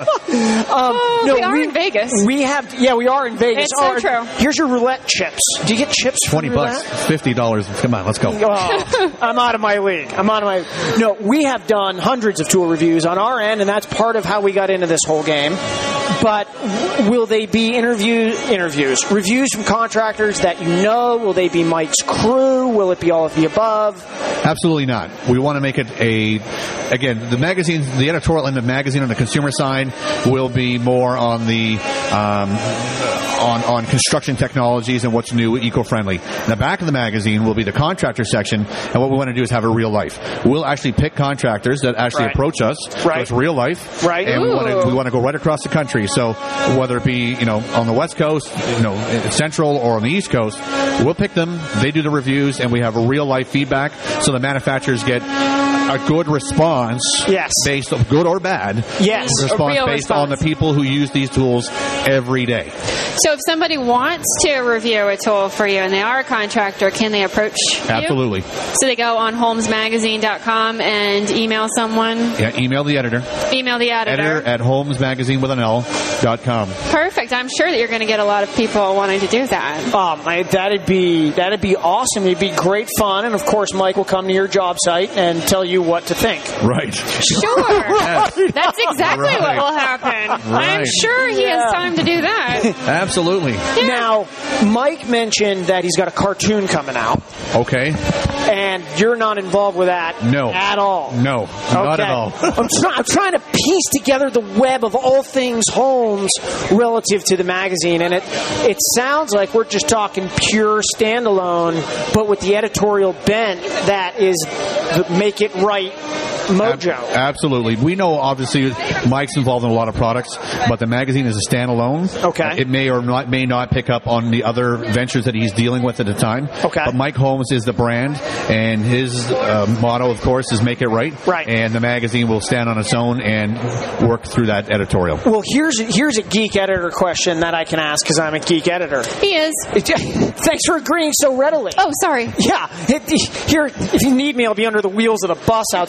Oh, no, we are in Vegas. We have, yeah, we are in Vegas. It's so Oh, true. Here's your roulette chips. Do you get chips for Twenty roulette? bucks, fifty dollars. Come on, let's go. Oh, I'm out of my league. I'm out of my. No, we have done hundreds of tool reviews on our end, and that's part of how we got into this whole game. But will they be interview interviews, reviews from contractors that you know? Will they be Mike's crew? Will it be all of the above? Absolutely not. We want to make it a, again, the magazine, the editorial end of the magazine on the consumer side will be more on the, um, on, on construction technologies and what's new, eco-friendly. In the back of the magazine will be the contractor section, and what we want to do is have a real life. We'll actually pick contractors that actually Right. approach us. So Right. it's real life. Right. And we want, to, Ooh. we want to go right across the country. So whether it be, you know, on the West Coast, you know, Central or on the East Coast, we'll pick them, they do the reviews, and we have a real life feedback so the manufacturers get a good response. Yes. Based on good or bad. Yes. A Response real based on the response. people who use these tools every day. So if somebody wants to review a tool for you and they are a contractor, can they approach you? Absolutely. So they go on holmes magazine dot com and email someone, Yeah, email the editor. email the editor. Editor at holmes magazine with an L dot com. Perfect. I'm sure that you're going to get a lot of people wanting to do that. Um, I, that'd be that'd be awesome. It'd be great fun, and of course, Mike will come to your job site and tell you what to think. Right. Sure. That's exactly Right. what will happen. I'm Right. sure he Yeah. has time to do that. Absolutely. Now, Mike mentioned that he's got a cartoon coming out, Okay. and you're not involved with that No. at all. No, not Okay. at all. I'm, try- I'm trying to piece together the web of all things Holmes relative to the magazine, and it it sounds like we're just talking pure standalone, but with the editorial bent that is the make it right mojo. Ab- absolutely. We know, obviously, Mike's involved in a lot of products, but the magazine is a standalone. Okay. It may or not, may not pick up on the other ventures that he's dealing with at the time. Okay. But Mike Holmes is the brand, and his uh, motto, of course, is make it right. Right. And the magazine will stand on its own and work through that editorial. Well, here's here's a geek editor question that I can ask because I'm a geek editor. He is. Thanks for agreeing so readily. Oh, sorry. Yeah, it, here, if you need me, I'll be under the wheels of the bus outside.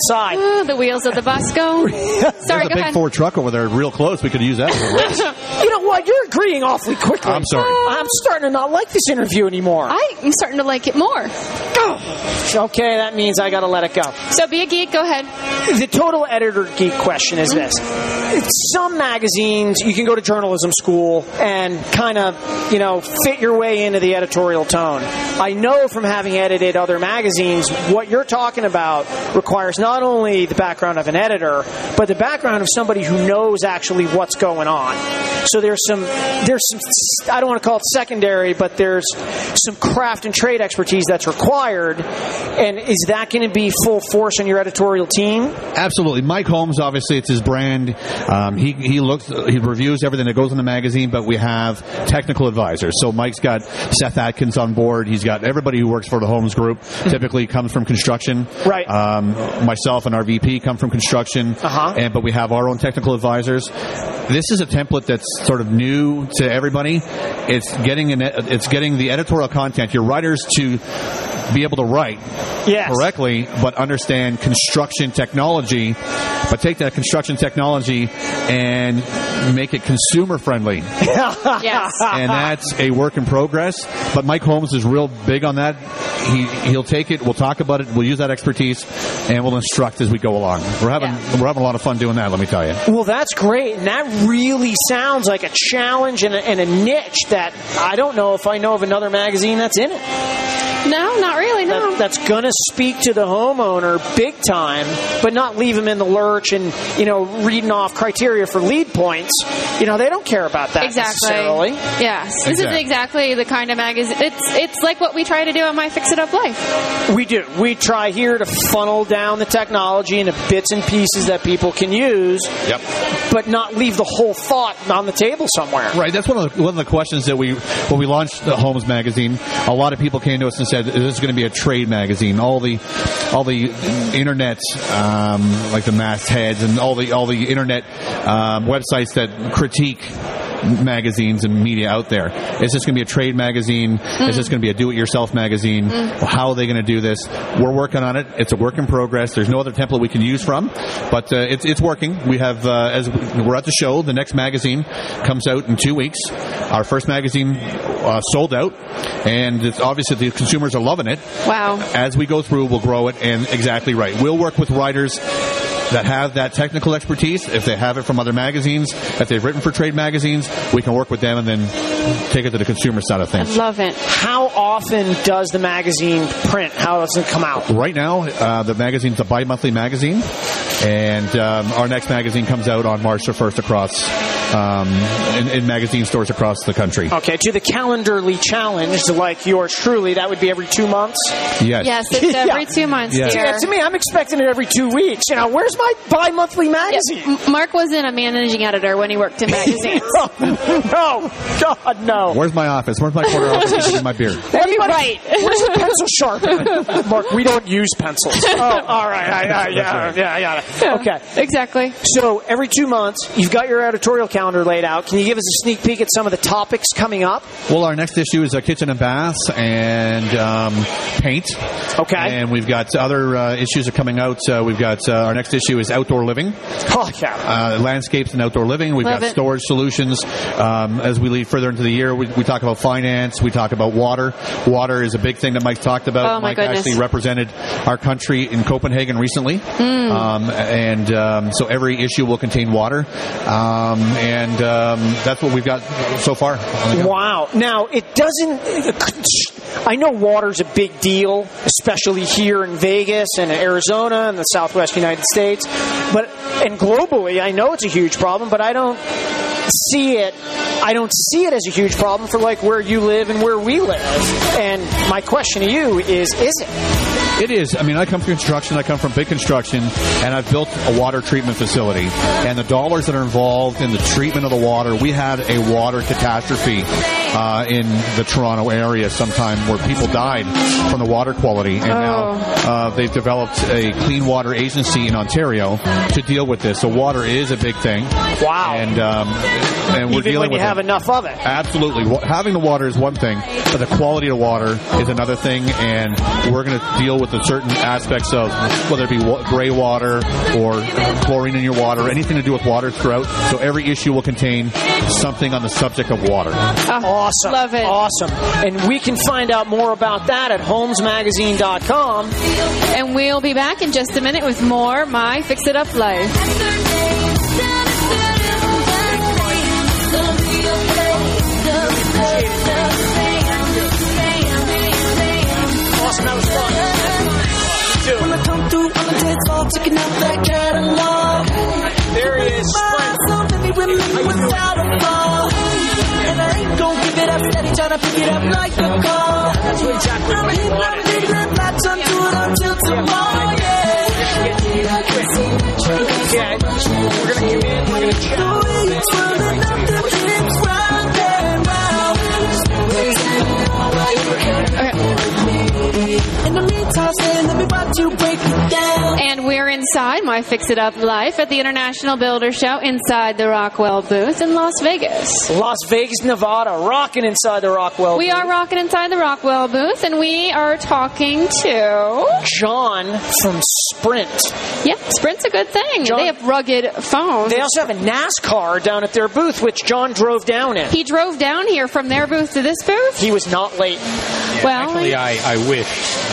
Ooh, the wheels of the bus go. Sorry, There's go a big ahead. Ford truck over there real close. We could use that. You know what? You're agreeing awfully quickly. I'm sorry. I'm starting to not like this interview anymore. I'm starting to like it more. Okay, that means I got to let it go. So be a geek. Go ahead. The total editor geek question is this. Some magazines, you can go to journalism school and kind of, you know, fit your way into the editorial tone. I know from having edited other magazines, what you're talking about requires not only the background of an editor, but the background of somebody who knows actually what's going on. So there's some, there's some, I don't want to call it secondary, but there's some craft and trade expertise that's required. And is that going to be full force in your editorial team? Absolutely. Mike Holmes, obviously, it's his brand. Um, he he looks, he reviews everything that goes in the magazine, but we have technical advisors. So Mike's got Seth Atkins on board. He's got everybody who works for the Holmes Group. Typically comes from construction. Right. Um, myself and our V P come from construction. Uh-huh. And but we have our own technical advisors. This is a template that's sort of new to everybody. It's getting an, it's getting the editorial content, your writers to be able to write Yes. correctly, but understand construction technology, but take that construction technology and make it consumer friendly. Yes. And that's a work in progress. But Mike Holmes is real big on that. He he'll take it. We'll talk about it. We'll use that expertise, and we'll instruct as we go along. We're having Yeah. we're having a lot of fun doing that. Let me tell you. Well, that's great, and that really sounds like a challenge and a, and a niche that I don't know if I know of another magazine that's in it. No, not really, no. That, that's going to speak to the homeowner big time, but not leave him in the lurch and, you know, reading off criteria for lead points. You know, they don't care about that Exactly. necessarily. Yes. This Exactly. is exactly the kind of magazine. It's it's like what we try to do on My Fix It Up Life. We do. We try here to funnel down the technology into bits and pieces that people can use, Yep. but not leave the whole thought on the table somewhere. Right. That's one of the, one of the questions that we when we launched the Holmes magazine. A lot of people came to us and said, "Is this going to be a trade magazine?" All the all the internet, um, like the mastheads and all the all the internet um, websites that critique magazines and media out there. Is this going to be a trade magazine? Mm. Is this going to be a do-it-yourself magazine? Mm. How are they going to do this? We're working on it. It's a work in progress. There's no other template we can use from, but uh, it's it's working. We have uh, as we're at the show. The next magazine comes out in two weeks. Our first magazine uh, sold out, and it's obviously the consumers are loving it. Wow. As we go through, we'll grow it, and exactly right. We'll work with writers that have that technical expertise. If they have it from other magazines, if they've written for trade magazines, we can work with them and then take it to the consumer side of things. Love it. How often does the magazine print? How does it come out? Right now, uh, the magazine's a bi-monthly magazine, and um, our next magazine comes out on March the first across um, in, in magazine stores across the country. Okay, to the calendarly challenged, like yours truly, that would be every two months? Yes. Yes, it's every two months Yeah. here. Yeah, to me, I'm expecting it every two weeks. You know, where's my bi-monthly magazine? M- Mark wasn't a managing editor when he worked in magazines. No, God, no. Where's my office? Where's my corner office to get my beer? Anybody, Right. Where's the pencil sharpener? Mark, we don't use pencils. Oh, all right. I, I, yeah, yeah, yeah, yeah. Okay. Exactly. So every two months, you've got your editorial calendar laid out. Can you give us a sneak peek at some of the topics coming up? Well, our next issue is uh, kitchen and baths and um, paint. Okay. And we've got other uh, issues are coming out. Uh, we've got uh, our next issue is outdoor living. Oh, yeah. Uh, landscapes and outdoor living. We've Love got it. storage solutions. Um, as we lead further into the year, we, we talk about finance. We talk about water. Water is a big thing that Mike talked about. Oh, my Mike goodness. actually represented our country in Copenhagen recently. Mm. Um, and um, so every issue will contain water. Um, and um, that's what we've got so far. Wow. Now, it doesn't... I know water's a big deal, especially here in Vegas and Arizona and the Southwest United States. But and globally, I know it's a huge problem, but I don't see it. I don't see it as a huge problem for like where you live and where we live. And my question to you is: is it? It is. I mean, I come from construction. I come from big construction, and I've built a water treatment facility. And the dollars that are involved in the treatment of the water, we had a water catastrophe uh, in the Toronto area sometime where people died from the water quality, and now uh, they've developed a clean water agency in Ontario to deal with this. So water is a big thing. Wow. And um, and we're Even dealing when you with have it. enough of it. Absolutely. Wa- Having the water is one thing, but the quality of water is another thing, and we're going to deal with the certain aspects of whether it be wa- gray water or chlorine in your water, anything to do with water throughout. So every issue will contain something on the subject of water. Awesome. Love it. Awesome. And we can find out more about that at homes magazine dot com. And we'll be back in just a minute with more My Fix It Up Life. Awesome. That was fun. When I come through on the dance floor, checking out that catalog. There he is. Sprint. So many women without a flaw. And I ain't gon' give it up, steady trying to pick it up like a car. That's what exactly I'm what you hitting wanted. up, big red lights, I'll do it until tomorrow, yeah. I can see that you're Okay. We're going to come in. We're going to check. the way you're twirling up them hips round and round. In the meantime, say, let me watch you break it down. And we're inside My Fix It Up Life at the International Builder Show inside the Rockwell booth in Las Vegas. Las Vegas, Nevada, rocking inside the Rockwell. We booth. are rocking inside the Rockwell booth, and we are talking to... John from Sprint. Yeah, Sprint's a good thing. John- They have rugged phones. They also have a NASCAR down at their booth, which John drove down in. He drove down here from their booth to this booth? He was not late. Well, Actually, I, I wish.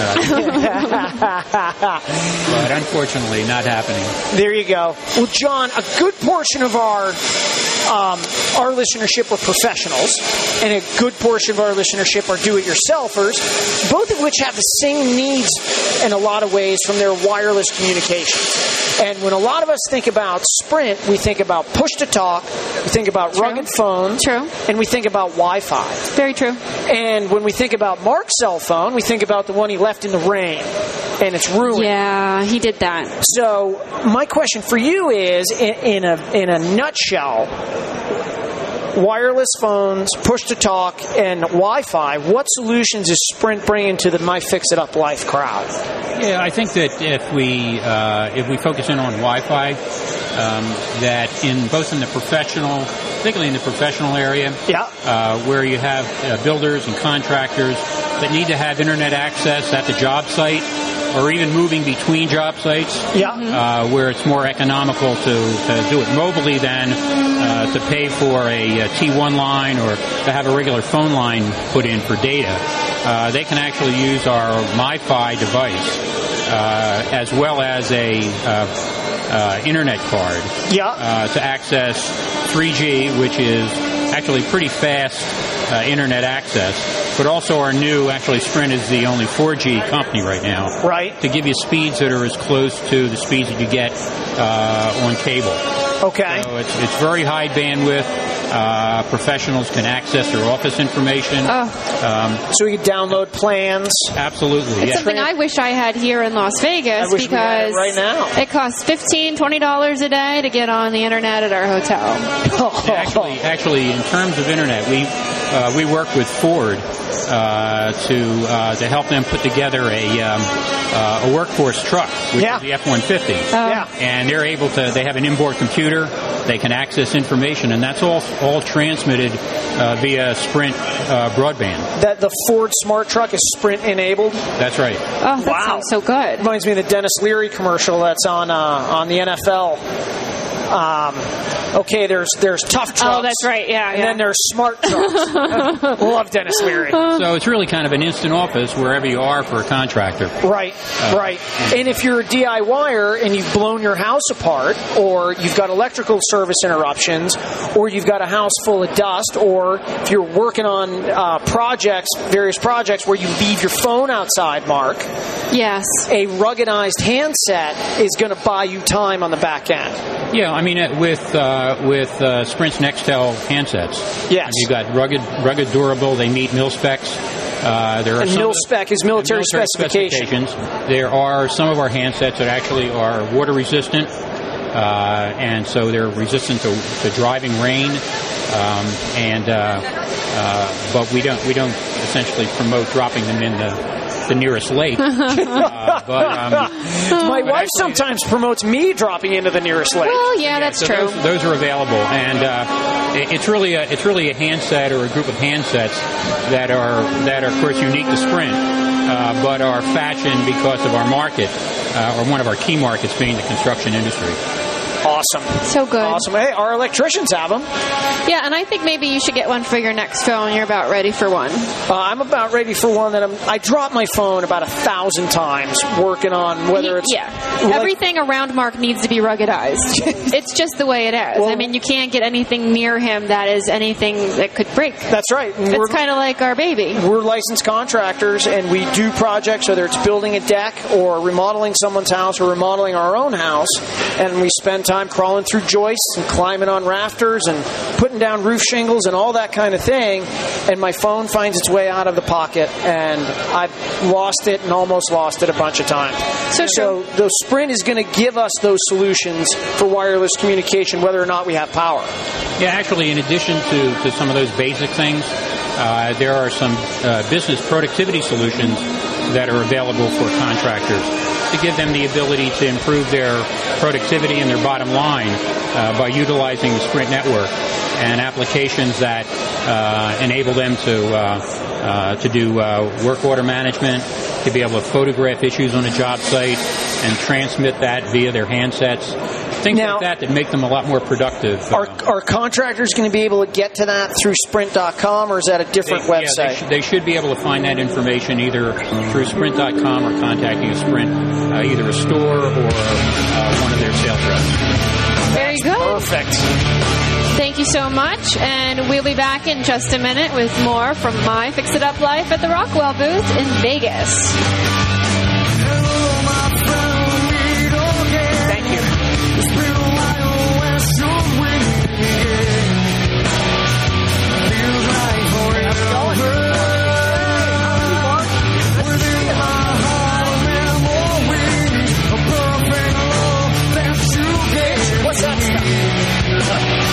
Uh, but unfortunately, not happening. There you go. Well, John, a good portion of our um, our listenership are professionals, and a good portion of our listenership are do-it-yourselfers, both of which have the same needs in a lot of ways from their wireless communications. And when a lot of us think about Sprint, we think about push-to-talk, we think about True. rugged phone, True. and we think about Wi-Fi. Very true. And when we think about Mark's cell phone, we think about the one he left in the rain, and it's ruined. Yeah, he did that. So my question for you is, in, in a in a nutshell, wireless phones, push-to-talk, and Wi-Fi, what solutions is Sprint bringing to the My Fix It Up Life crowd? Yeah, I think that if we uh, if we focus in on Wi-Fi, um, that in both in the professional, particularly in the professional area, Yeah. uh, where you have uh, builders and contractors that need to have internet access at the job site, or even moving between job sites, Yeah. uh, where it's more economical to, to do it mobilely than uh, to pay for a, a T one line or to have a regular phone line put in for data. Uh, they can actually use our MiFi device uh, as well as a uh, uh, internet card Yeah. uh, to access three G, which is actually pretty fast uh, internet access, but also our new, actually Sprint is the only four G company right now, Right. to give you speeds that are as close to the speeds that you get uh, on cable. Okay. So it's, it's very high bandwidth. Uh, professionals can access their office information. Oh. Um, So we can download plans. absolutely, It's yeah. something I wish I had here in Las Vegas I wish we had it because right now. it costs fifteen dollars, twenty dollars a day to get on the internet at our hotel. Actually, actually, in terms of internet, we uh, we work with Ford uh, to uh, to help them put together a um, uh, a workforce truck, which Yeah. is the F one fifty. Yeah. And they're able to. They have an inboard computer. They can access information, and that's all all transmitted uh, via Sprint uh, broadband. That the Ford Smart Truck is Sprint enabled. That's right. Oh, that Wow. sounds so good. Reminds me of the Dennis Leary commercial that's on uh, on the N F L. Um, okay, there's there's tough trucks. Oh, that's right. Yeah, And yeah. then there's smart trucks. Love Dennis Leary. So it's really kind of an instant office wherever you are for a contractor. Right, right. And if you're a DIYer and you've blown your house apart, or you've got electrical service interruptions, or you've got a house full of dust, or if you're working on uh, projects, various projects where you leave your phone outside, Mark, Yes. a ruggedized handset is going to buy you time on the back end. Yeah, I mean, uh, with uh, with uh, Sprint's Nextel handsets, Yes. you've got rugged, rugged, durable. They meet mil specs. Uh, there are And some mil of the- spec is military, military specification. specifications. There are some of our handsets that actually are water resistant, uh, and so they're resistant to, to driving rain. Um, and uh, uh, but we don't we don't essentially promote dropping them in the the nearest lake. uh, but, um, My but wife actually, sometimes promotes me dropping into the nearest lake. Well, yeah, that's so true. Those, those are available, and uh, it- it's really a it's really a handset or a group of handsets that are that are of course unique to Sprint, uh, but are fashioned because of our market, uh, or one of our key markets being the construction industry. Awesome. So good. Awesome. Hey, our electricians have them. Yeah, and I think maybe you should get one for your next phone. You're about ready for one. Uh, I'm about ready for one that I'm. I drop my phone about a thousand times working on whether it's yeah. like- Everything around Mark needs to be ruggedized. It's just the way it is. Well- I mean, you can't get anything near him that is anything that could break. That's right. And It's we're- kind of like our baby. We're licensed contractors, and we do projects, whether it's building a deck or remodeling someone's house or remodeling our own house, and we spend time crawling through joists and climbing on rafters and putting down roof shingles and all that kind of thing, and my phone finds its way out of the pocket, and I've lost it and almost lost it a bunch of times. So so the Sprint is going to give us those solutions for wireless communication, whether or not we have power. Yeah, actually, in addition to, to some of those basic things, uh, there are some uh, business productivity solutions that are available for contractors to give them the ability to improve their productivity and their bottom line uh, by utilizing the Sprint network, and applications that uh, enable them to uh, uh, to do uh, work order management, to be able to photograph issues on a job site and transmit that via their handsets. Things Now- like that that make them a lot more productive. Are, Uh, are contractors going to be able to get to that through sprint dot com, or is that a different They- yeah, website? they, should, they should be able to find that information either through sprint dot com or contacting a Sprint, uh, either a store or uh, one of their sales reps. Very good. Perfect. Thank you so much, and we'll be back in just a minute with more from My Fix It Up Life at the Rockwell booth in Vegas. Thank you. What's that stuff?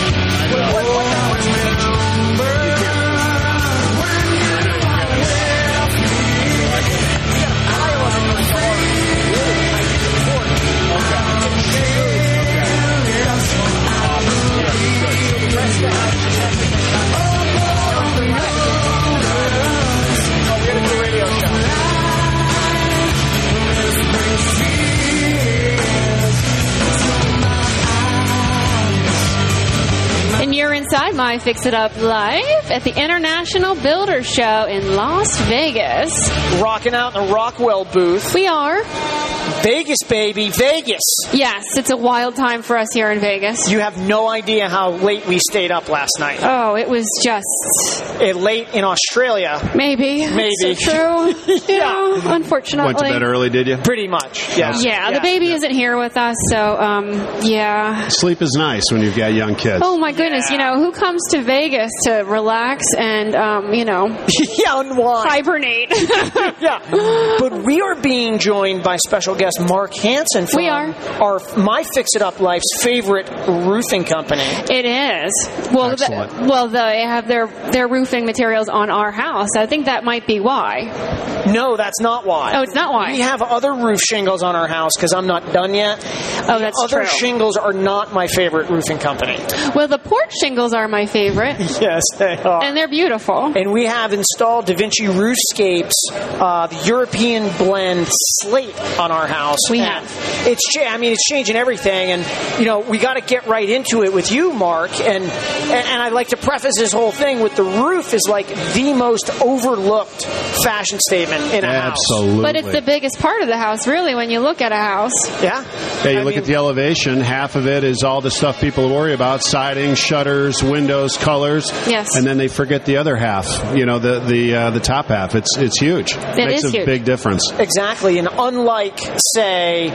And you're inside My Fix It Up Live at the International Builder Show in Las Vegas. Rocking out in the Rockwell booth. We are. Vegas, baby, Vegas. Yes, it's a wild time for us here in Vegas. You have no idea how late we stayed up last night. Oh, it was just Uh, late in Australia. maybe. Maybe. So true. yeah, unfortunately. Went to bed early, did you? Pretty much, yes. Yeah, the baby isn't here with us, so um, yeah. Sleep is nice when you've got young kids. Oh my goodness, you know, who comes to Vegas to relax and, um, you know, yeah, unwind. hibernate? Yeah. But we are being joined by special guest Mark Hansen from We are. our My Fix It Up Life's favorite roofing company. It is. Well, the, Excellent. well, they have their, their roofing materials on our house. I think that might be why. No, that's not why. Oh, it's not why. We have other roof shingles on our house because I'm not done yet. Oh, that's Other true. shingles are not my favorite roofing company. Well, the porch shingles are my favorite, Yes, they are. and they're beautiful. And we have installed DaVinci Roofscapes, uh, the European blend slate on our house. We And have. It's, cha- I mean, it's changing everything, and you know, we got to get right into it with you, Mark. And, and and I'd like to preface this whole thing with the roof is like the most overlooked fashion statement in a house. Absolutely. But it's the biggest part of the house, really, when you look at a house. Yeah. Yeah, you I look mean, at the elevation, half of it is all the stuff people worry about, siding, shutters, windows, colors. Yes. And then they forget the other half, you know, the the uh, the top half. It's it's huge. It makes is a huge. big difference. Exactly, and unlike, say,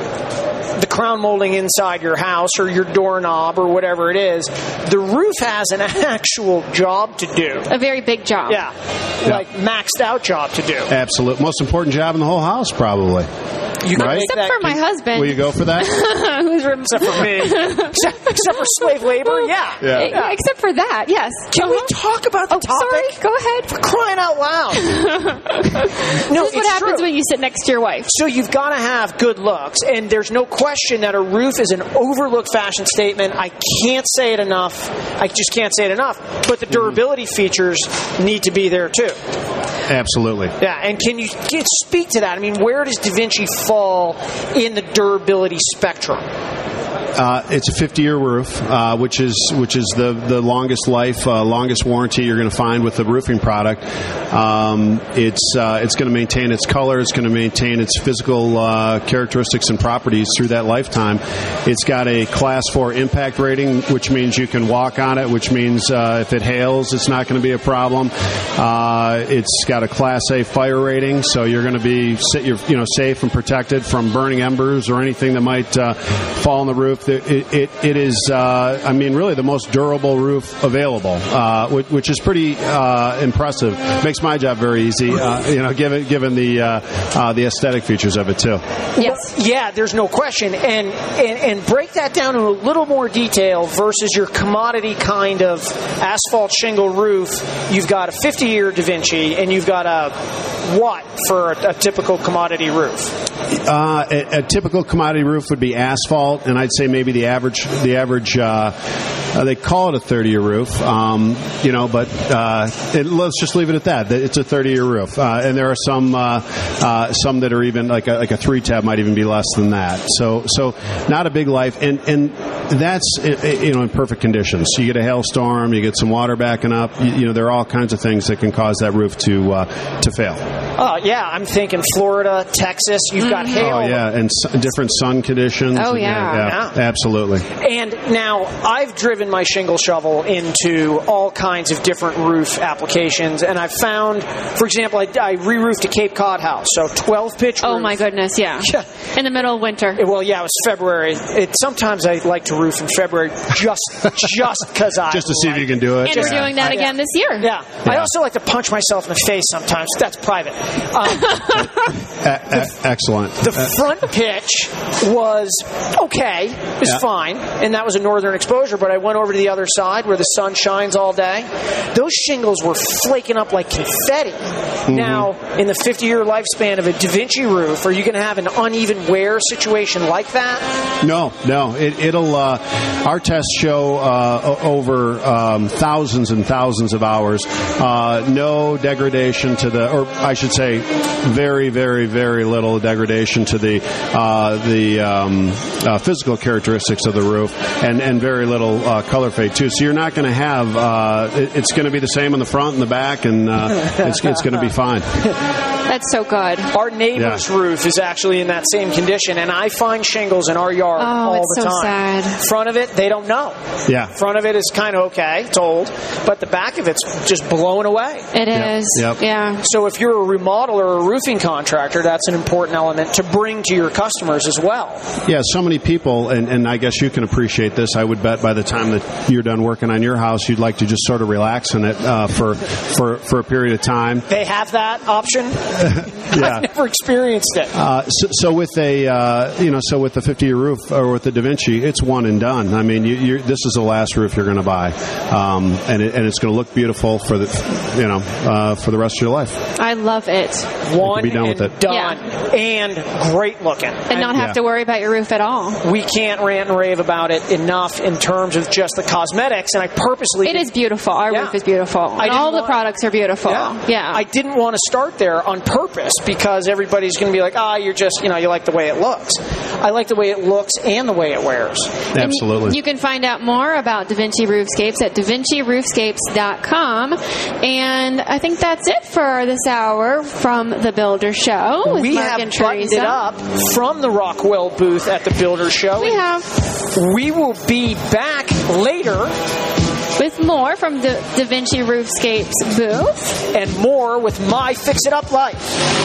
the crown molding inside your house or your doorknob or whatever it is, the roof has an actual job to do. A very big job. Yeah, like maxed out job to do. Absolute most important job in the whole house, probably. You can Right? make Except that- for my husband. Will you go for that? Who's rem- Except for me. except, except for slave labor, yeah. Yeah. Yeah, Except for that, yes. Can we Uh-huh. talk about the Oh, topic? sorry. Go ahead. For crying out loud. No, This is what it's happens true. when you sit next to your wife. So you've got to have good looks, and there's no question that a roof is an overlooked fashion statement. I can't say it enough. I just can't say it enough. But the durability features need to be there too. Absolutely. Yeah, and can you can you speak to that? I mean, where does DaVinci fall in the durability spectrum? Uh, it's a fifty-year roof, uh, which is which is the, the longest life, uh, longest warranty you're going to find with the roofing product. Um, it's uh, it's going to maintain its color. It's going to maintain its physical uh, characteristics and properties through that lifetime. It's got a Class four impact rating, which means you can walk on it. Which means uh, if it hails, it's not going to be a problem. Uh, it's got a Class A fire rating, so you're going to be you're, you know safe and protected from burning embers or anything that might uh, fall on the roof. It, it, it is, uh, I mean, really the most durable roof available, uh, which, which is pretty uh, impressive. Makes my job very easy, uh, you know, given given the uh, uh, the aesthetic features of it too. Yes. Yeah, there's no question. And, and and break that down in a little more detail versus your commodity kind of asphalt shingle roof. You've got a fifty-year DaVinci, and you've got a what for a, a typical commodity roof? Uh, a, a typical commodity roof would be asphalt, and I'd say maybe the average the average uh, uh, they call it a thirty-year roof, um, you know, but uh, it, let's just leave it at that. It's a thirty-year roof, uh, and there are some uh, uh, some that are even like a, like a three tab might even be less than that. So so not a big life, and and that's you know in perfect conditions. You get a hailstorm, you get some water backing up. You, you know there are all kinds of things that can cause that roof to uh, to fail. Oh yeah, I'm thinking Florida, Texas. You've got hail. Oh yeah, and su- different sun conditions. Oh, and, yeah. Yeah. absolutely. And now I've driven my shingle shovel into all kinds of different roof applications, and I've found, for example, I, I re-roofed a Cape Cod house, so twelve pitch roof. Oh my goodness, yeah. Yeah. In the middle of winter. Well, yeah, it was February. It, sometimes I like to roof in February just just because I Just to see if you can do it. And we're doing that Yeah. again this year. Yeah. I also like to punch myself in the face sometimes. That's private. Um, A- a- excellent. The front pitch was okay. It was Yeah. fine. And that was a northern exposure, but I went over to the other side where the sun shines all day. Those shingles were flaking up like confetti. Mm-hmm. Now, in the fifty-year lifespan of a DaVinci roof, are you going to have an uneven wear situation like that? No, no. It, it'll. Uh, our tests show uh, o- over um, thousands and thousands of hours. Uh, no degradation to the, or I should say, very, very, very little degradation to the uh, the um, uh, physical characteristics of the roof, and and very little uh, color fade too. So you're not going to have. Uh, it, it's going to be the same on the front and the back, and uh, it's it's going to be fine. That's so good. Our neighbor's Yeah. roof is actually in that same condition, and I find shingles in our yard Oh, all it's the so time. sad. Front of it, they don't know. Yeah. Front of it is kind of okay, it's old, but the back of it's just blown away. It is. Yep. Yeah. So if you're a remodeler or a roofing contractor, that's an important element to bring to your customers as well. Yeah, so many people, and, and I guess you can appreciate this. I would bet by the time that you're done working on your house, you'd like to just sort of relax in it uh, for for for a period of time. They have that option. Yeah. I've never experienced it. Uh, so, so with a uh, you know, so with the fifty-year roof or with the DaVinci, it's one and done. I mean, you, you're, this is the last roof you're going to buy, um, and it, and it's going to look beautiful for the you know uh, for the rest of your life. I love it. One be done and with it. done, and great looking, And not have Yeah. to worry about your roof at all. we can't rant and rave about it enough in terms of just the cosmetics. And I purposely It is beautiful. Our Yeah. roof is beautiful. I And didn't all the want- products are beautiful. Yeah. I didn't want to start there on purpose because everybody's going to be like, ah, you're just, you know, you like the way it looks. I like the way it looks and the way it wears. Absolutely. You can find out more about DaVinci Roofscapes at Da Vinci Roofscapes dot com. And I think that's it for this hour from the Builder Show with We Mark have and buttoned Teresa. it up from the Rockwell booth at the Builder Show. We have We will be back later with more from the Da Vinci Roofscapes booth. and more with My Fix It Up Life.